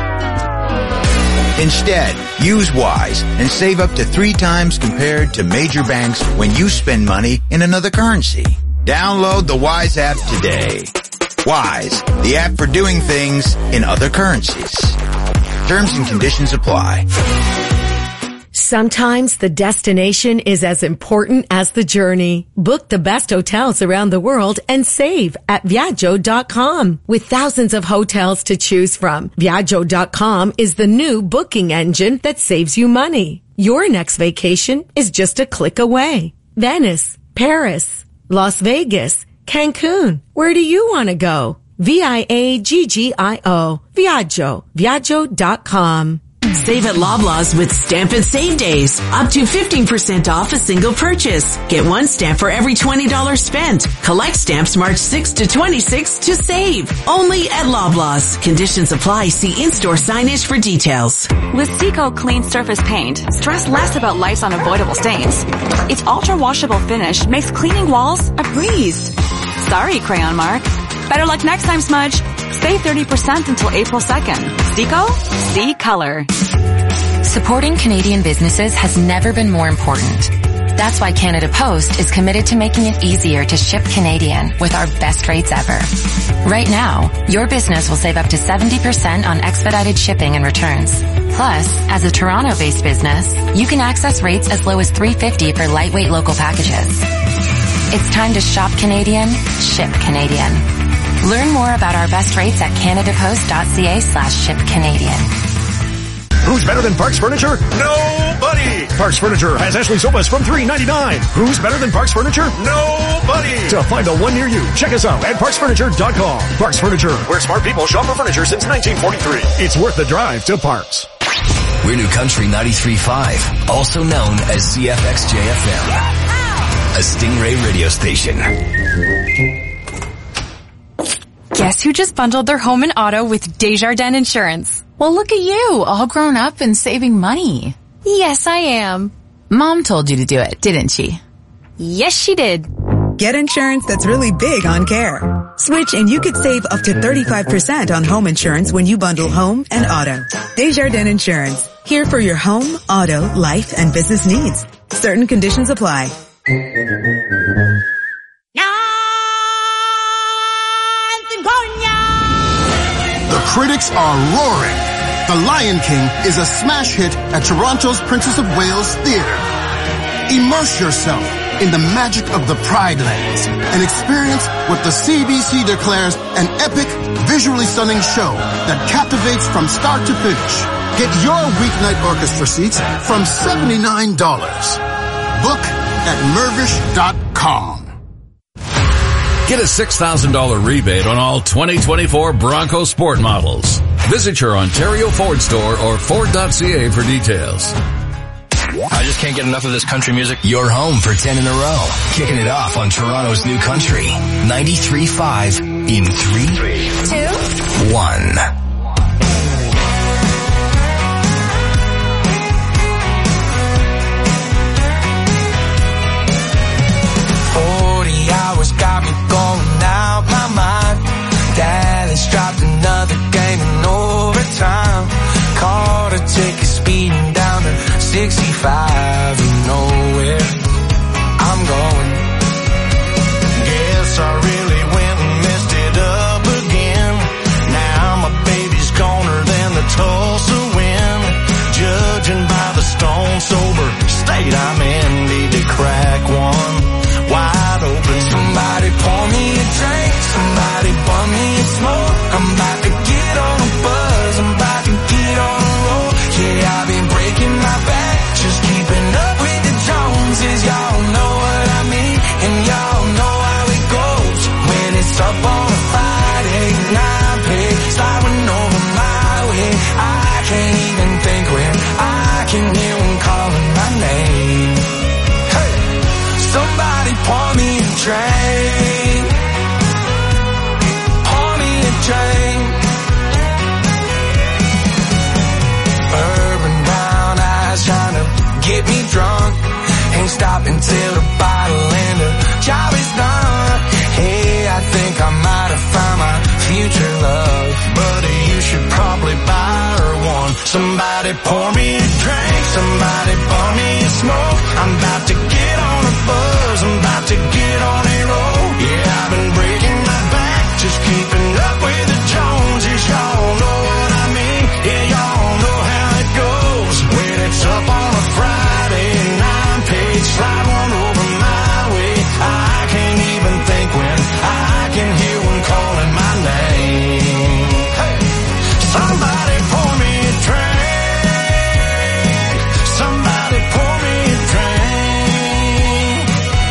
Instead, use Wise and save up to three times compared to major banks when you spend money in another currency. Download the Wise app today. Wise, the app for doing things in other currencies. Terms and conditions apply. Sometimes the destination is as important as the journey. Book the best hotels around the world and save at Viaggio dot com. With thousands of hotels to choose from, Viaggio dot com is the new booking engine that saves you money. Your next vacation is just a click away. Venice, Paris, Las Vegas, Cancun. Where do you want to go? V I A G G I O. Viaggio. Viaggio dot com. Save at Loblaws with Stamp and Save Days. Up to fifteen percent off a single purchase. Get one stamp for every twenty dollars spent. Collect stamps March sixth to twenty-sixth to save. Only at Loblaws. Conditions apply. See in-store signage for details. With Seco Clean Surface Paint, stress less about life's unavoidable stains. Its ultra-washable finish makes cleaning walls a breeze. Sorry, Crayon Mark. Better luck next time, Smudge. Save thirty percent until April second. Seco? See color. Supporting Canadian businesses has never been more important. That's why Canada Post is committed to making it easier to ship Canadian with our best rates ever. Right now, your business will save up to seventy percent on expedited shipping and returns. Plus, as a Toronto-based business, you can access rates as low as three dollars and fifty cents for lightweight local packages. It's time to shop Canadian, ship Canadian. Learn more about our best rates at canadapost.ca slash ship Canadian. Who's better than Parks Furniture? Nobody! Parks Furniture has Ashley sofas from three ninety-nine. Who's better than Parks Furniture? Nobody! To find the one near you, check us out at parks furniture dot com. Parks Furniture, where smart people shop for furniture since nineteen forty-three. It's worth the drive to Parks. We're New Country ninety-three point five, also known as C F X J F M, a Stingray radio station. Guess who just bundled their home and auto with Desjardins Insurance? Well, look at you, all grown up and saving money. Yes, I am. Mom told you to do it, didn't she? Yes, she did. Get insurance that's really big on care. Switch and you could save up to thirty-five percent on home insurance when you bundle home and auto. Desjardins Insurance. Here for your home, auto, life, and business needs. Certain conditions apply. The critics are roaring. The Lion King is a smash hit at Toronto's Princess of Wales Theatre. Immerse yourself in the magic of the Pride Lands and experience what the C B C declares an epic, visually stunning show that captivates from start to finish. Get your weeknight orchestra seats from seventy-nine dollars. Book at mervish dot com. Get a six thousand dollars rebate on all twenty twenty-four Bronco Sport models. Visit your Ontario Ford store or Ford dot C A for details. I just can't get enough of this country music. You're home for ten in a row. Kicking it off on Toronto's New Country. ninety-three point five in three, three, two, one. forty hours got me going out my mind. Dallas dropped another game in overtime. Caught a ticket speeding down to sixty-five, you know where I'm going. Guess I really went and messed it up again. Now my baby's goner than the Tulsa wind. Judging by the stone sober state I'm in, need to crack one wide open. Somebody pour me a drink, somebody bum me a smoke. I'm about to get on a buzz, I'm about to get on a roll. Yeah, I've been breaking my back, just keeping up with the Joneses. Y'all know what I mean, and y'all know how it goes. When it's up on a Friday night, pay sliding over my way. I can't even think when I can hear them calling my name. Hey, somebody pour me a drink, pour me a drink. Urban brown eyes trying to get me drunk. Ain't stopping till the bottle and the job is done. Hey, I think I might have found my future love, but you should probably buy her one. Somebody pour me a drink, somebody pour me a smoke. I'm about to get on a buzz, I'm about to get on a roll. Yeah, I've been breaking my back, just keeping up with the Joneses. Y'all know what I mean, yeah, y'all know how it goes. When it's up on a Friday night, page slide one over my way. I can't even think when I can hear one calling my name. Hey, somebody pour me a drink, somebody pour me a drink.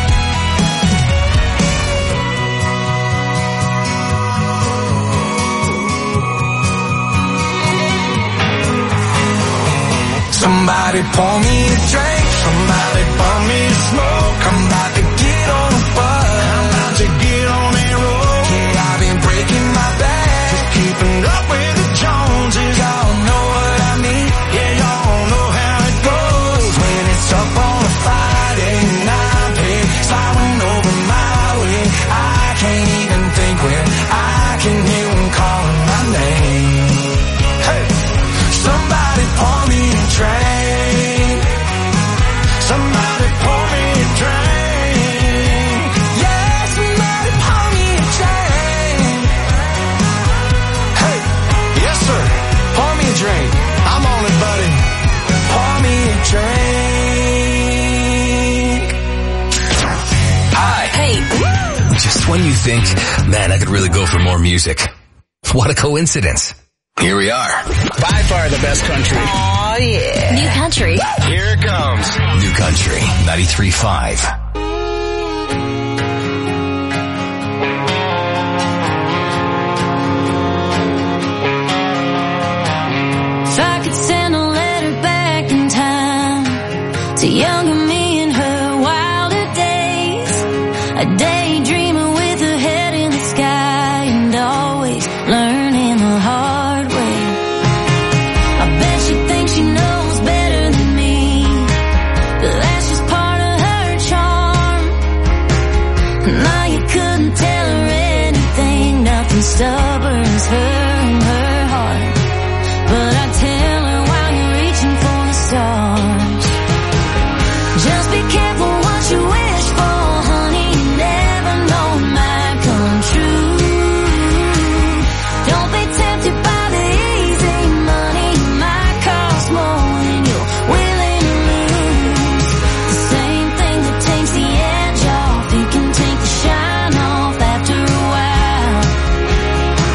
Somebody pour me a drink, somebody pour me a smoke. I'm about to get on a buzz, I'm about to get on a roll. Yeah, I've been breaking my back, just keeping up with the Joneses. Y'all know what I mean, yeah, y'all know how it goes. When it's up on a Friday night, hey, sliding over my way. I can't even think when I can hear them calling my name. Hey, somebody pour me a drink, somebody pour me a drink. Yeah, somebody pour me a drink. Hey, yes sir, pour me a drink. I'm on it, buddy. Pour me a drink. Hi. Hey. Just when you think, man, I could really go for more music. What a coincidence. Here we are. By far the best country. Oh yeah. New Country. Here it comes. New Country, ninety-three point five. If I could send a letter back in time to younger me in her wilder days, a daydreamer with her head in the sky and always learning the hard way. I bet she thinks she knows better than me, but that's just part of her charm. Now you couldn't tell her anything, nothing stubborn as her and her heart. But I tell her while you're reaching for the stars, just be careful what you wish for, honey. You never know it might come true. Don't be tempted by the easy money. It might cost more than you're willing to lose. The same thing that takes the edge off, it can take the shine off after a while.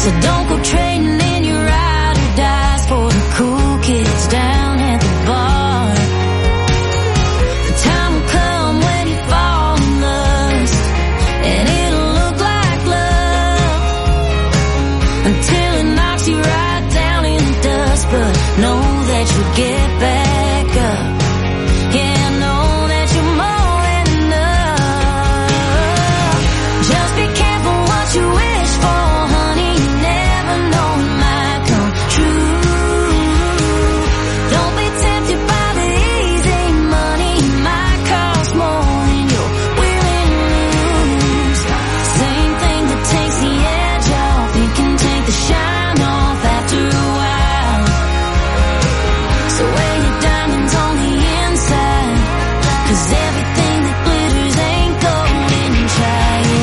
So don't go trading in your ride or dies for the cool kids down at the bar. The time will come when you fall in lust, and it'll look like love until it knocks you right down in the dust. But know that you'll get back up. Yeah, know that you're more than enough. Just be careful what you wish for, honey. You never know it might come true. Don't be tempted by the easy money. It might cost more than you're willing to lose. Same thing that takes the edge off, it can take the shine off after a while. So wear your diamonds on the inside, 'cause everything that glitters ain't golden. Try it.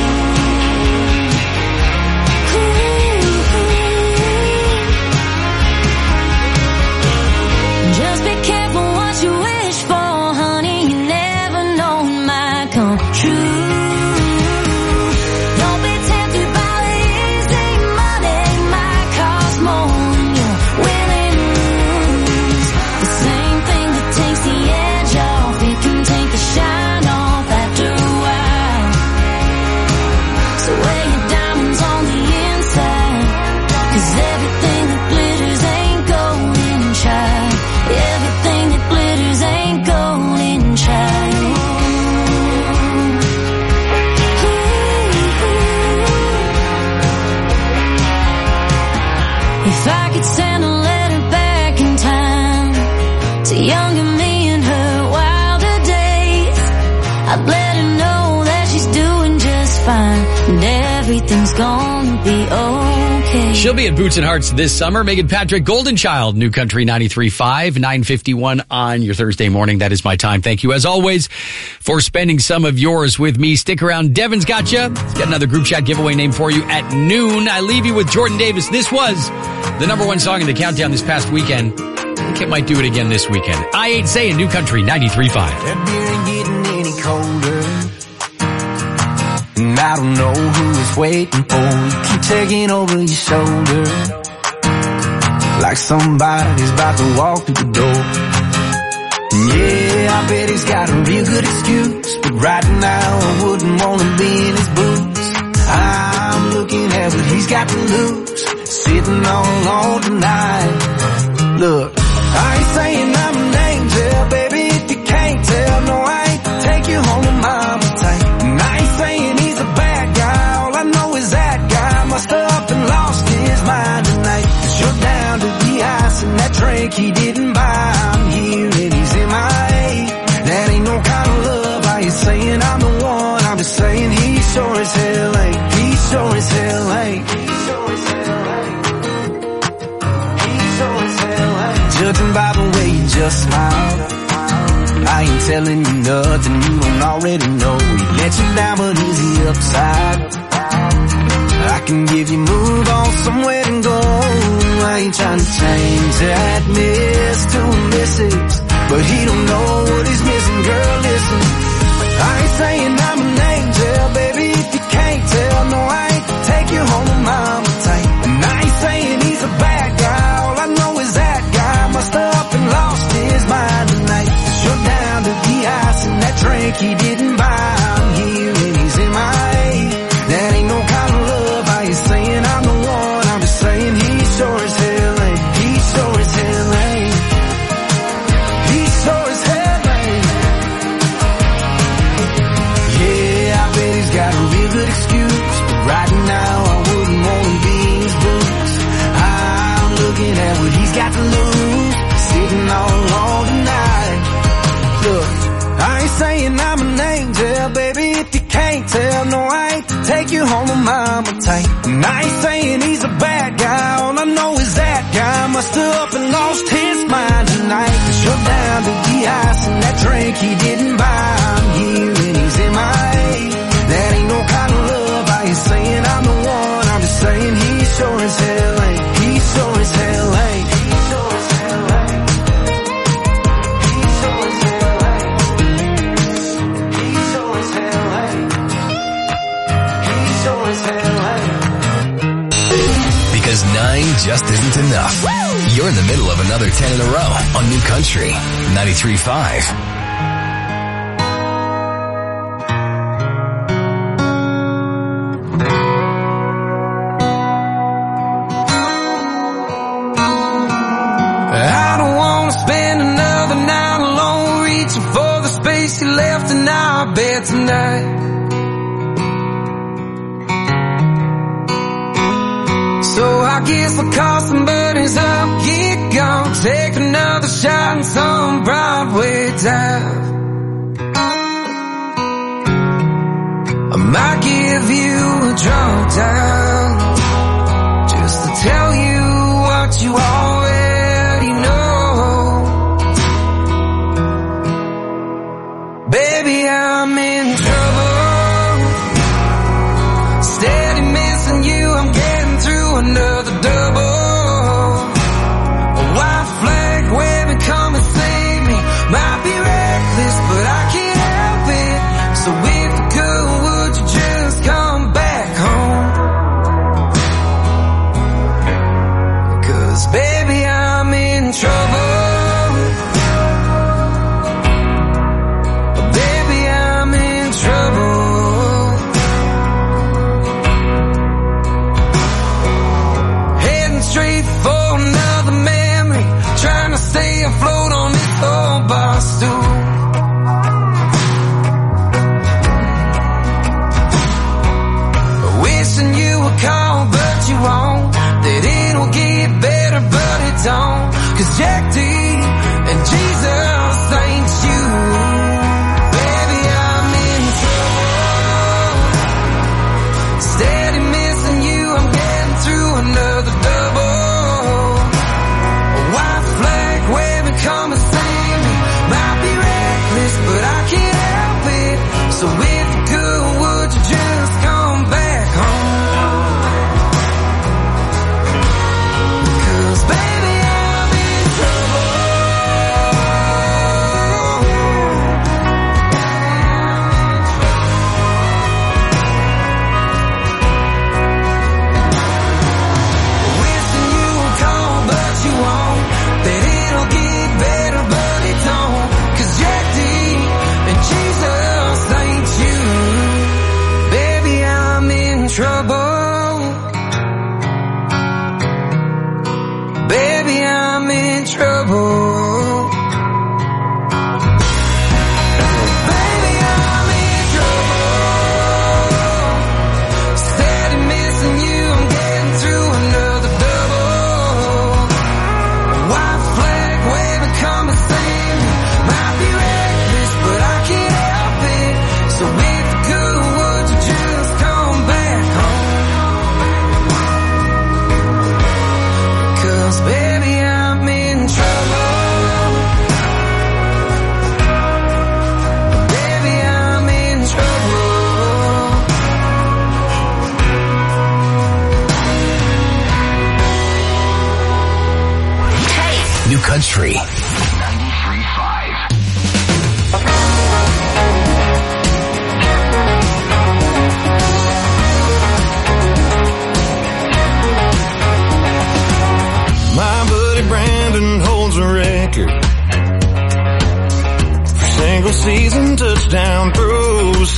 Just be careful what you wish for, honey. You never know it might come true. Don't be tempted by the easy money. It might cost more than you're willing to lose. The same thing that takes the edge off, it can take the shine off after a while. So wear your diamonds on the inside, 'cause everything that glitters ain't golden. Try everything that glitters ain't golden. Try. If I could send a letter back in time to younger me in her wilder days, I'd let her know that she's doing just fine and everything's gonna be okay. She'll be at Boots and Hearts this summer. Megan Patrick, Golden Child, New Country ninety-three point five, nine fifty-one on your Thursday morning. That is my time. Thank you, as always, for spending some of yours with me. Stick around. Devin's got you. He's got another group chat giveaway name for you at noon. I leave you with Jordan Davis. This was the number one song in the countdown this past weekend. I think it might do it again this weekend. I Ain't Saying, New Country ninety-three point five. That beer ain't getting any colder, and I don't know who is waiting for you. Keep taking over your shoulder, like somebody's about to walk through the door. And yeah, I bet he's got a real good excuse, but right now I wouldn't want to be in his boots. I'm looking at what he's got to lose, sitting all alone tonight. Look, I ain't saying I'm an angel, baby, if you can't tell. No, I ain't take you home to mama tight. And I ain't saying he's a bad guy, all I know is that guy must have up and lost his mind tonight. 'Cause you're down to the ice and that drink he didn't buy. I'm here and he's in my A. That ain't no kind of love. I ain't saying I'm the one, I'm just saying he sure as hell ain't. He sure as hell ain't. He sure as hell ain't. He sure as hell ain't. Judging by the way you just smiled, I ain't telling you nothing you don't already know. He let you down, but he's the upside. I can give you move on somewhere and go. I ain't trying to change that miss to a missus, but he don't know what he's missing, girl, listen. I ain't saying I'm an angel, baby, if you can't tell. No, I ain't take you home to mama tight. And I ain't saying he's a bad guy, all I know is that guy must have up and lost his mind tonight. 'Cause you're down to the ice and that drink he didn't buy. I'm here and he's in my A. That ain't no kind of love. I ain't saying I'm the one, I'm just saying he sure as hell ain't. He sure as hell ain't. He sure as hell ain't. Yeah, I bet he's got a real good excuse, but right now I wouldn't want to be in his boots. I'm looking at what he's got to lose, sitting all alone tonight. Look, I ain't saying I'm an angel, baby, if you can't tell. No, I ain't take you home to mama tight. And I ain't saying he's a bad guy, all I know is that guy must have up and lost his mind tonight. 'Cause you're down to the ice and that drink he didn't buy. I'm here and he's in my A. That ain't no kind of love. I ain't saying I'm the one, I'm just saying he sure as hell ain't. He sure as hell ain't. He sure as hell ain't. He sure as hell ain't. He sure as hell ain't. He sure as hell ain't. Because nine just isn't enough. Woo! You're in the middle of another ten in a row on New Country ninety-three point five. He left in our bed tonight. So I guess I'll call some buddies up, get gone, take another shot in some Broadway dive. I might give you a drunk dial, just to tell you what you already know. Baby, I'm in trouble. Steady missing you, I'm getting through another double. A white flag waving, come and save me. Might be reckless, but I can't help it. So if you could, would you just come back home? 'Cause baby, I'm in trouble. Afloat on this old bar stool. Wishing you would call, but you won't. That it'll get better, but it don't. 'Cause Jack D and Jesus ain't you. Baby, I'm in trouble. Steady missing you, I'm getting through another double. Come and save me. Might be reckless, but I can't help it. So if you could, would you just come back home? 'Cause baby, I'm in trouble. Wishing you would call, but you won't. That it'll get better, but it don't. 'Cause Jack D and Jesus ain't you. Baby, I'm in trouble. Baby, I'm in trouble. Baby, I'm in trouble. Steady missing you, I'm getting through another double. White flag waving, come and save me. Might be reckless, but I can't help it. So if you could, would you just come back home? 'Cause baby, I'm in trouble. Baby, I'm in trouble. New Country ninety-three point five. My buddy Brandon holds a record for single season touchdown throws.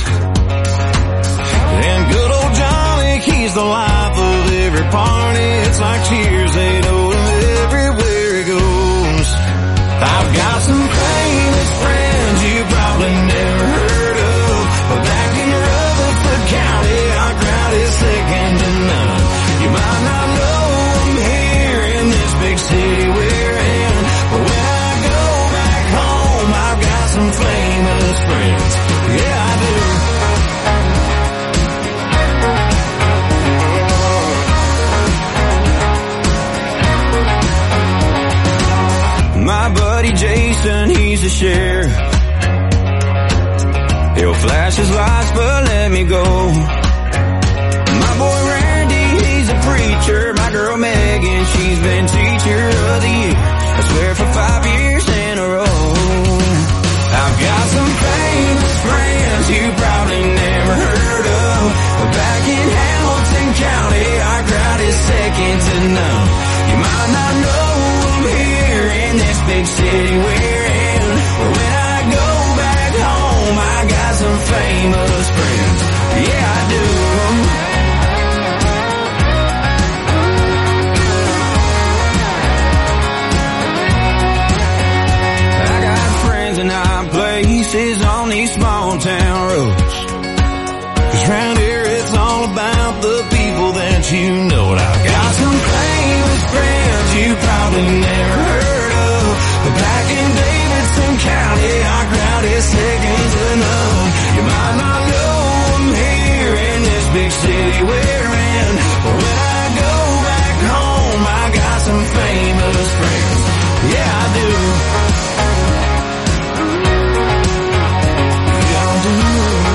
And good old Johnny, he's the life of every party. It's like cheers, they know him everywhere he goes. I've got some famous friends you probably never heard of, but back in Rutherford County, our crowd is second to none. You might not know them here in this big city we're in, but when I go back home, I've got some famous friends. Yeah, I do. My buddy Jason, he's a sheriff. He'll flash his lights, but let me go. My boy Randy, he's a preacher. My girl Megan, she's been teacher of the year, I swear for five years in a row. I've got some famous friends you probably never heard of, but back in Hamilton County, our crowd is second to none. big city we're in. But when I go back home, I got some famous friends. Yeah, I do. I got friends in high places on these small town roads. 'Cause round here it's all about the people that you know. And I've got some famous friends you probably never heard of. But back in Davidson County, our crowd is second to none. You might not know them here in this big city we're in. But when I go back home, I got some famous friends. Yeah, I do. Yeah, I do.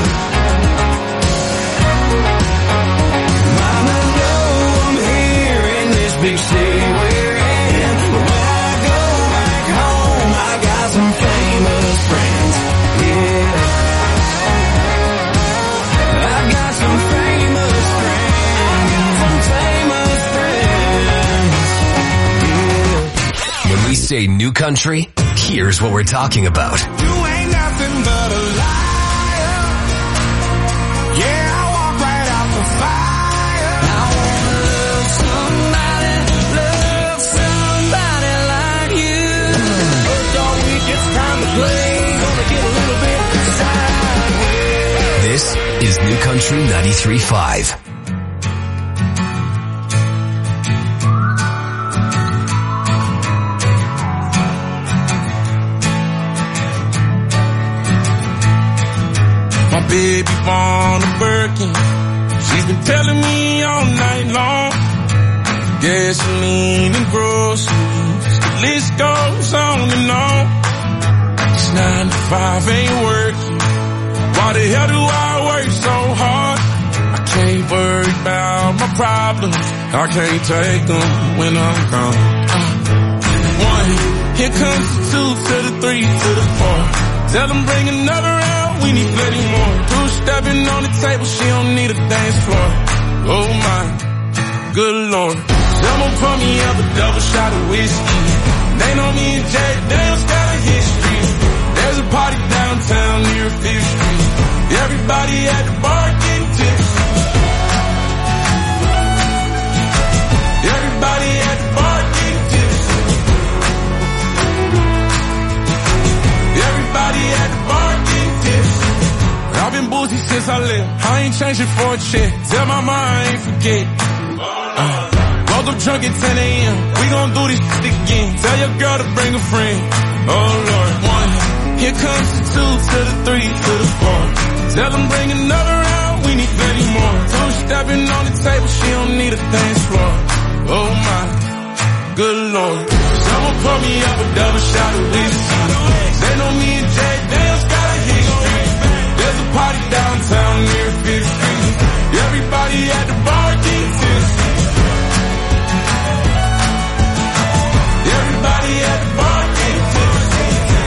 Big city we're in. But when I go back home, I got some famous friends. Yeah, I got some famous friends. Some famous friends. Yeah. When we say new country, here's what we're talking about. You ain't nothing but a liar. Yeah, I walk right out the fire. I wanna love somebody. This is New Country ninety-three point five. My baby born a Birkin. She's been telling me all night long. Gasoline and groceries, the list goes on and on. This nine to five ain't working. Why the hell do I work so hard? I can't worry about my problems. I can't take them when I'm gone. Uh, one, here comes the two to the three to the four. Tell them bring another round, we need plenty more. Two stepping on the table, she don't need a dance floor. Oh my, good Lord. Someone pour me up a double shot of whiskey. They know me and Jack Daniels got a history. There's a party downtown near Fifth Street. Everybody at the bar getting tipsy. Everybody at the bar getting tipsy. Everybody at the bar getting tipsy. I've been boozy since I left. I ain't changing for a check. Tell my mom I ain't forget. Uh, woke up drunk at ten a.m. We gon' do this shit again. Tell your girl to bring a friend. Oh Lord, one. Here comes the two to the three to the four. Tell them bring another round, we need plenty more. Two stepping on the table, she don't need a dance floor. Oh my, good Lord. Someone pour me up a double shot of whiskey. They know me and Jack Daniels got a history. There's a party downtown near Fifth Street. Everybody at the bar getting tipsy. Everybody at the bar getting tipsy.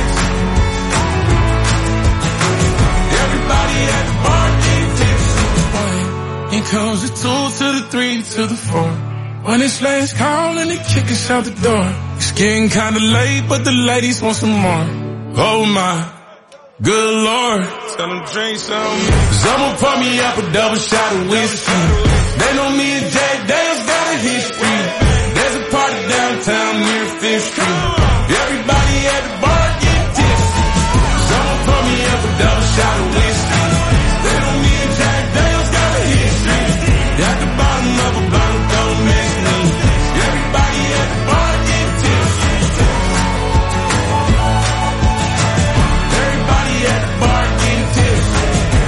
Everybody at the bar getting tipsy. Here comes the two to the three to the four. When it's last call and they kick us out the door. It's getting kinda late, but the ladies want some more. Oh my, good Lord. Tell them drink some. Someone pour me up a double shot of whiskey. They know me and Jack Daniels got a history. There's a party downtown near Fifth Street. Everybody at the bar getting tipsy. Someone pour me up a double shot of whiskey. They know me and Jack Daniels got a history. At the bottom of a bottle, don't mess me. Everybody at the bar getting tipsy. Everybody at the bar getting tipsy.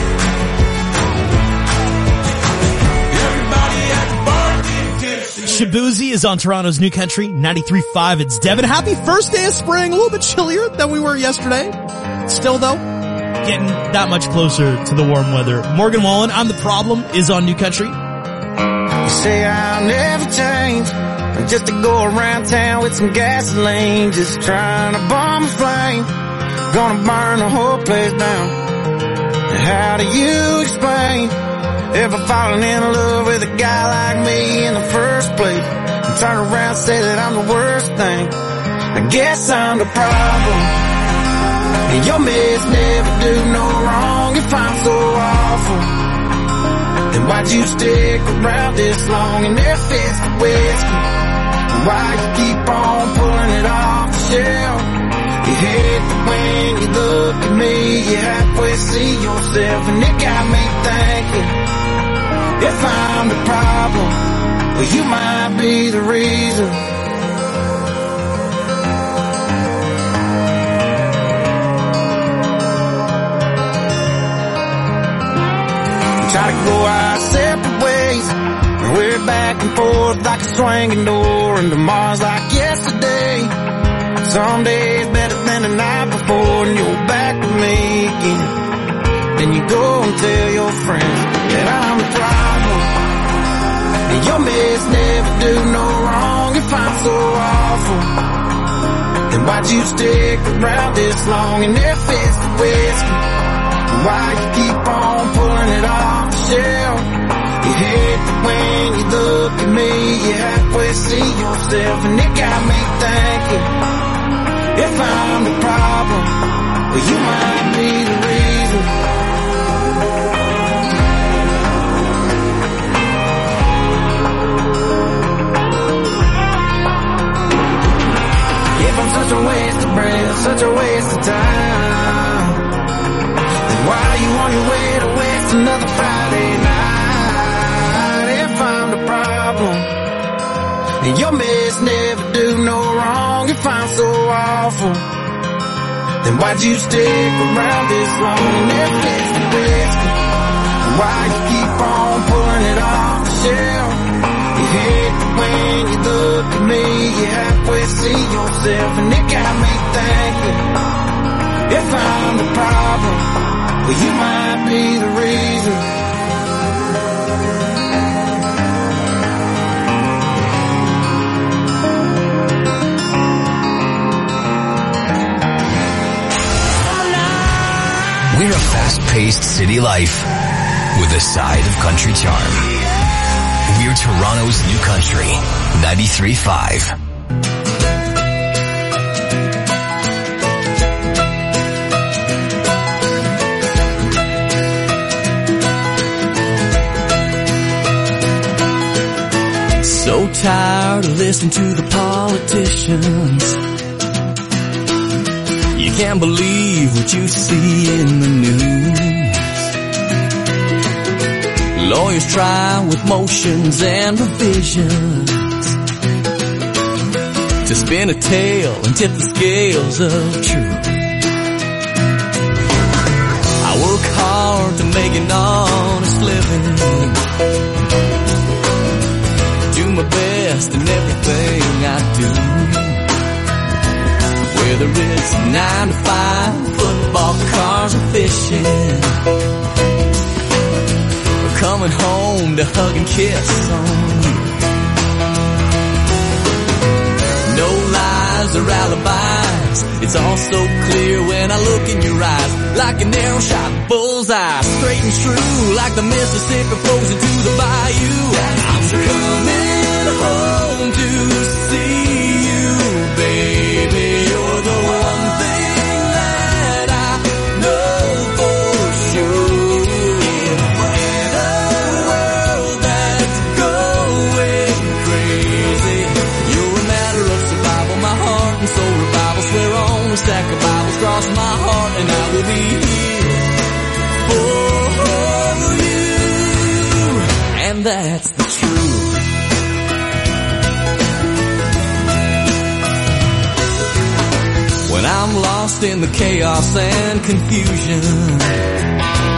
Everybody at the bar getting tipsy. Shabuzi is on Toronto's New Country ninety-three point five. It's Devin. Happy first day of spring. A little bit chillier than we were yesterday. Still though, getting that much closer to the warm weather. Morgan Wallen, I'm the Problem, is on New Country. You say I'll never change. I'm just to go around town with some gasoline, just trying to bomb a flame. Gonna burn the whole place down. And how do you explain ever falling in love with a guy like me in the first place? And turn around and say that I'm the worst thing I guess I'm the problem. And your mess never do no wrong. If I'm so awful, then why'd you stick around this long and their fist of whiskey? Why you keep on pulling it off the shelf? You hate that when you look at me, you halfway see yourself, and it got me thinking, if I'm the problem, well, you might be the reason. We try to go our separate ways, and we're back and forth like a swinging door, and tomorrow's like yesterday. Some days better than the night before, and you're back with me again. Then you go and tell your friends that I'm the problem. And your mess never do no wrong. If I'm so awful, then why'd you stick around this long and their fist of whiskey? Why you keep on pulling it off the shelf? You hate that when you look at me, you halfway see yourself, and it got me thinking, if I'm the problem, well, you might be the reason. If I'm such a waste of breath, such a waste of time, then why are you on your way to waste another Friday night? If I'm the problem, and your mess never do no wrong. If I'm so awful, then why'd you stick around this long and never fix the whiskey? Why you keep on pulling it off the shelf? You hate that when you look at me, you halfway see yourself, and it got me thinking, if I'm the problem, well, you might be the reason. We're a fast-paced city life with a side of country charm. We're Toronto's new country, ninety-three point five. So tired of listening to the politicians. You can't believe what you see in the news. Lawyers try with motions and revisions to spin a tale and tip the scales of truth. I work hard to make an honest living, do my best in everything I do. Whether it's nine to five, football, cars, or fishing, or coming home to hug and kiss on you. No lies or alibis, it's all so clear when I look in your eyes. Like an arrow shot bullseye, straight and true, like the Mississippi flows into the bayou. I'm coming home to see you, baby. You're the one thing that I know for sure. In a world that's going crazy, you're a matter of survival, my heart and soul revival. Swear on a stack of Bibles, cross my heart, and I will be here for you. And that's the truth. When I'm lost in the chaos and confusion,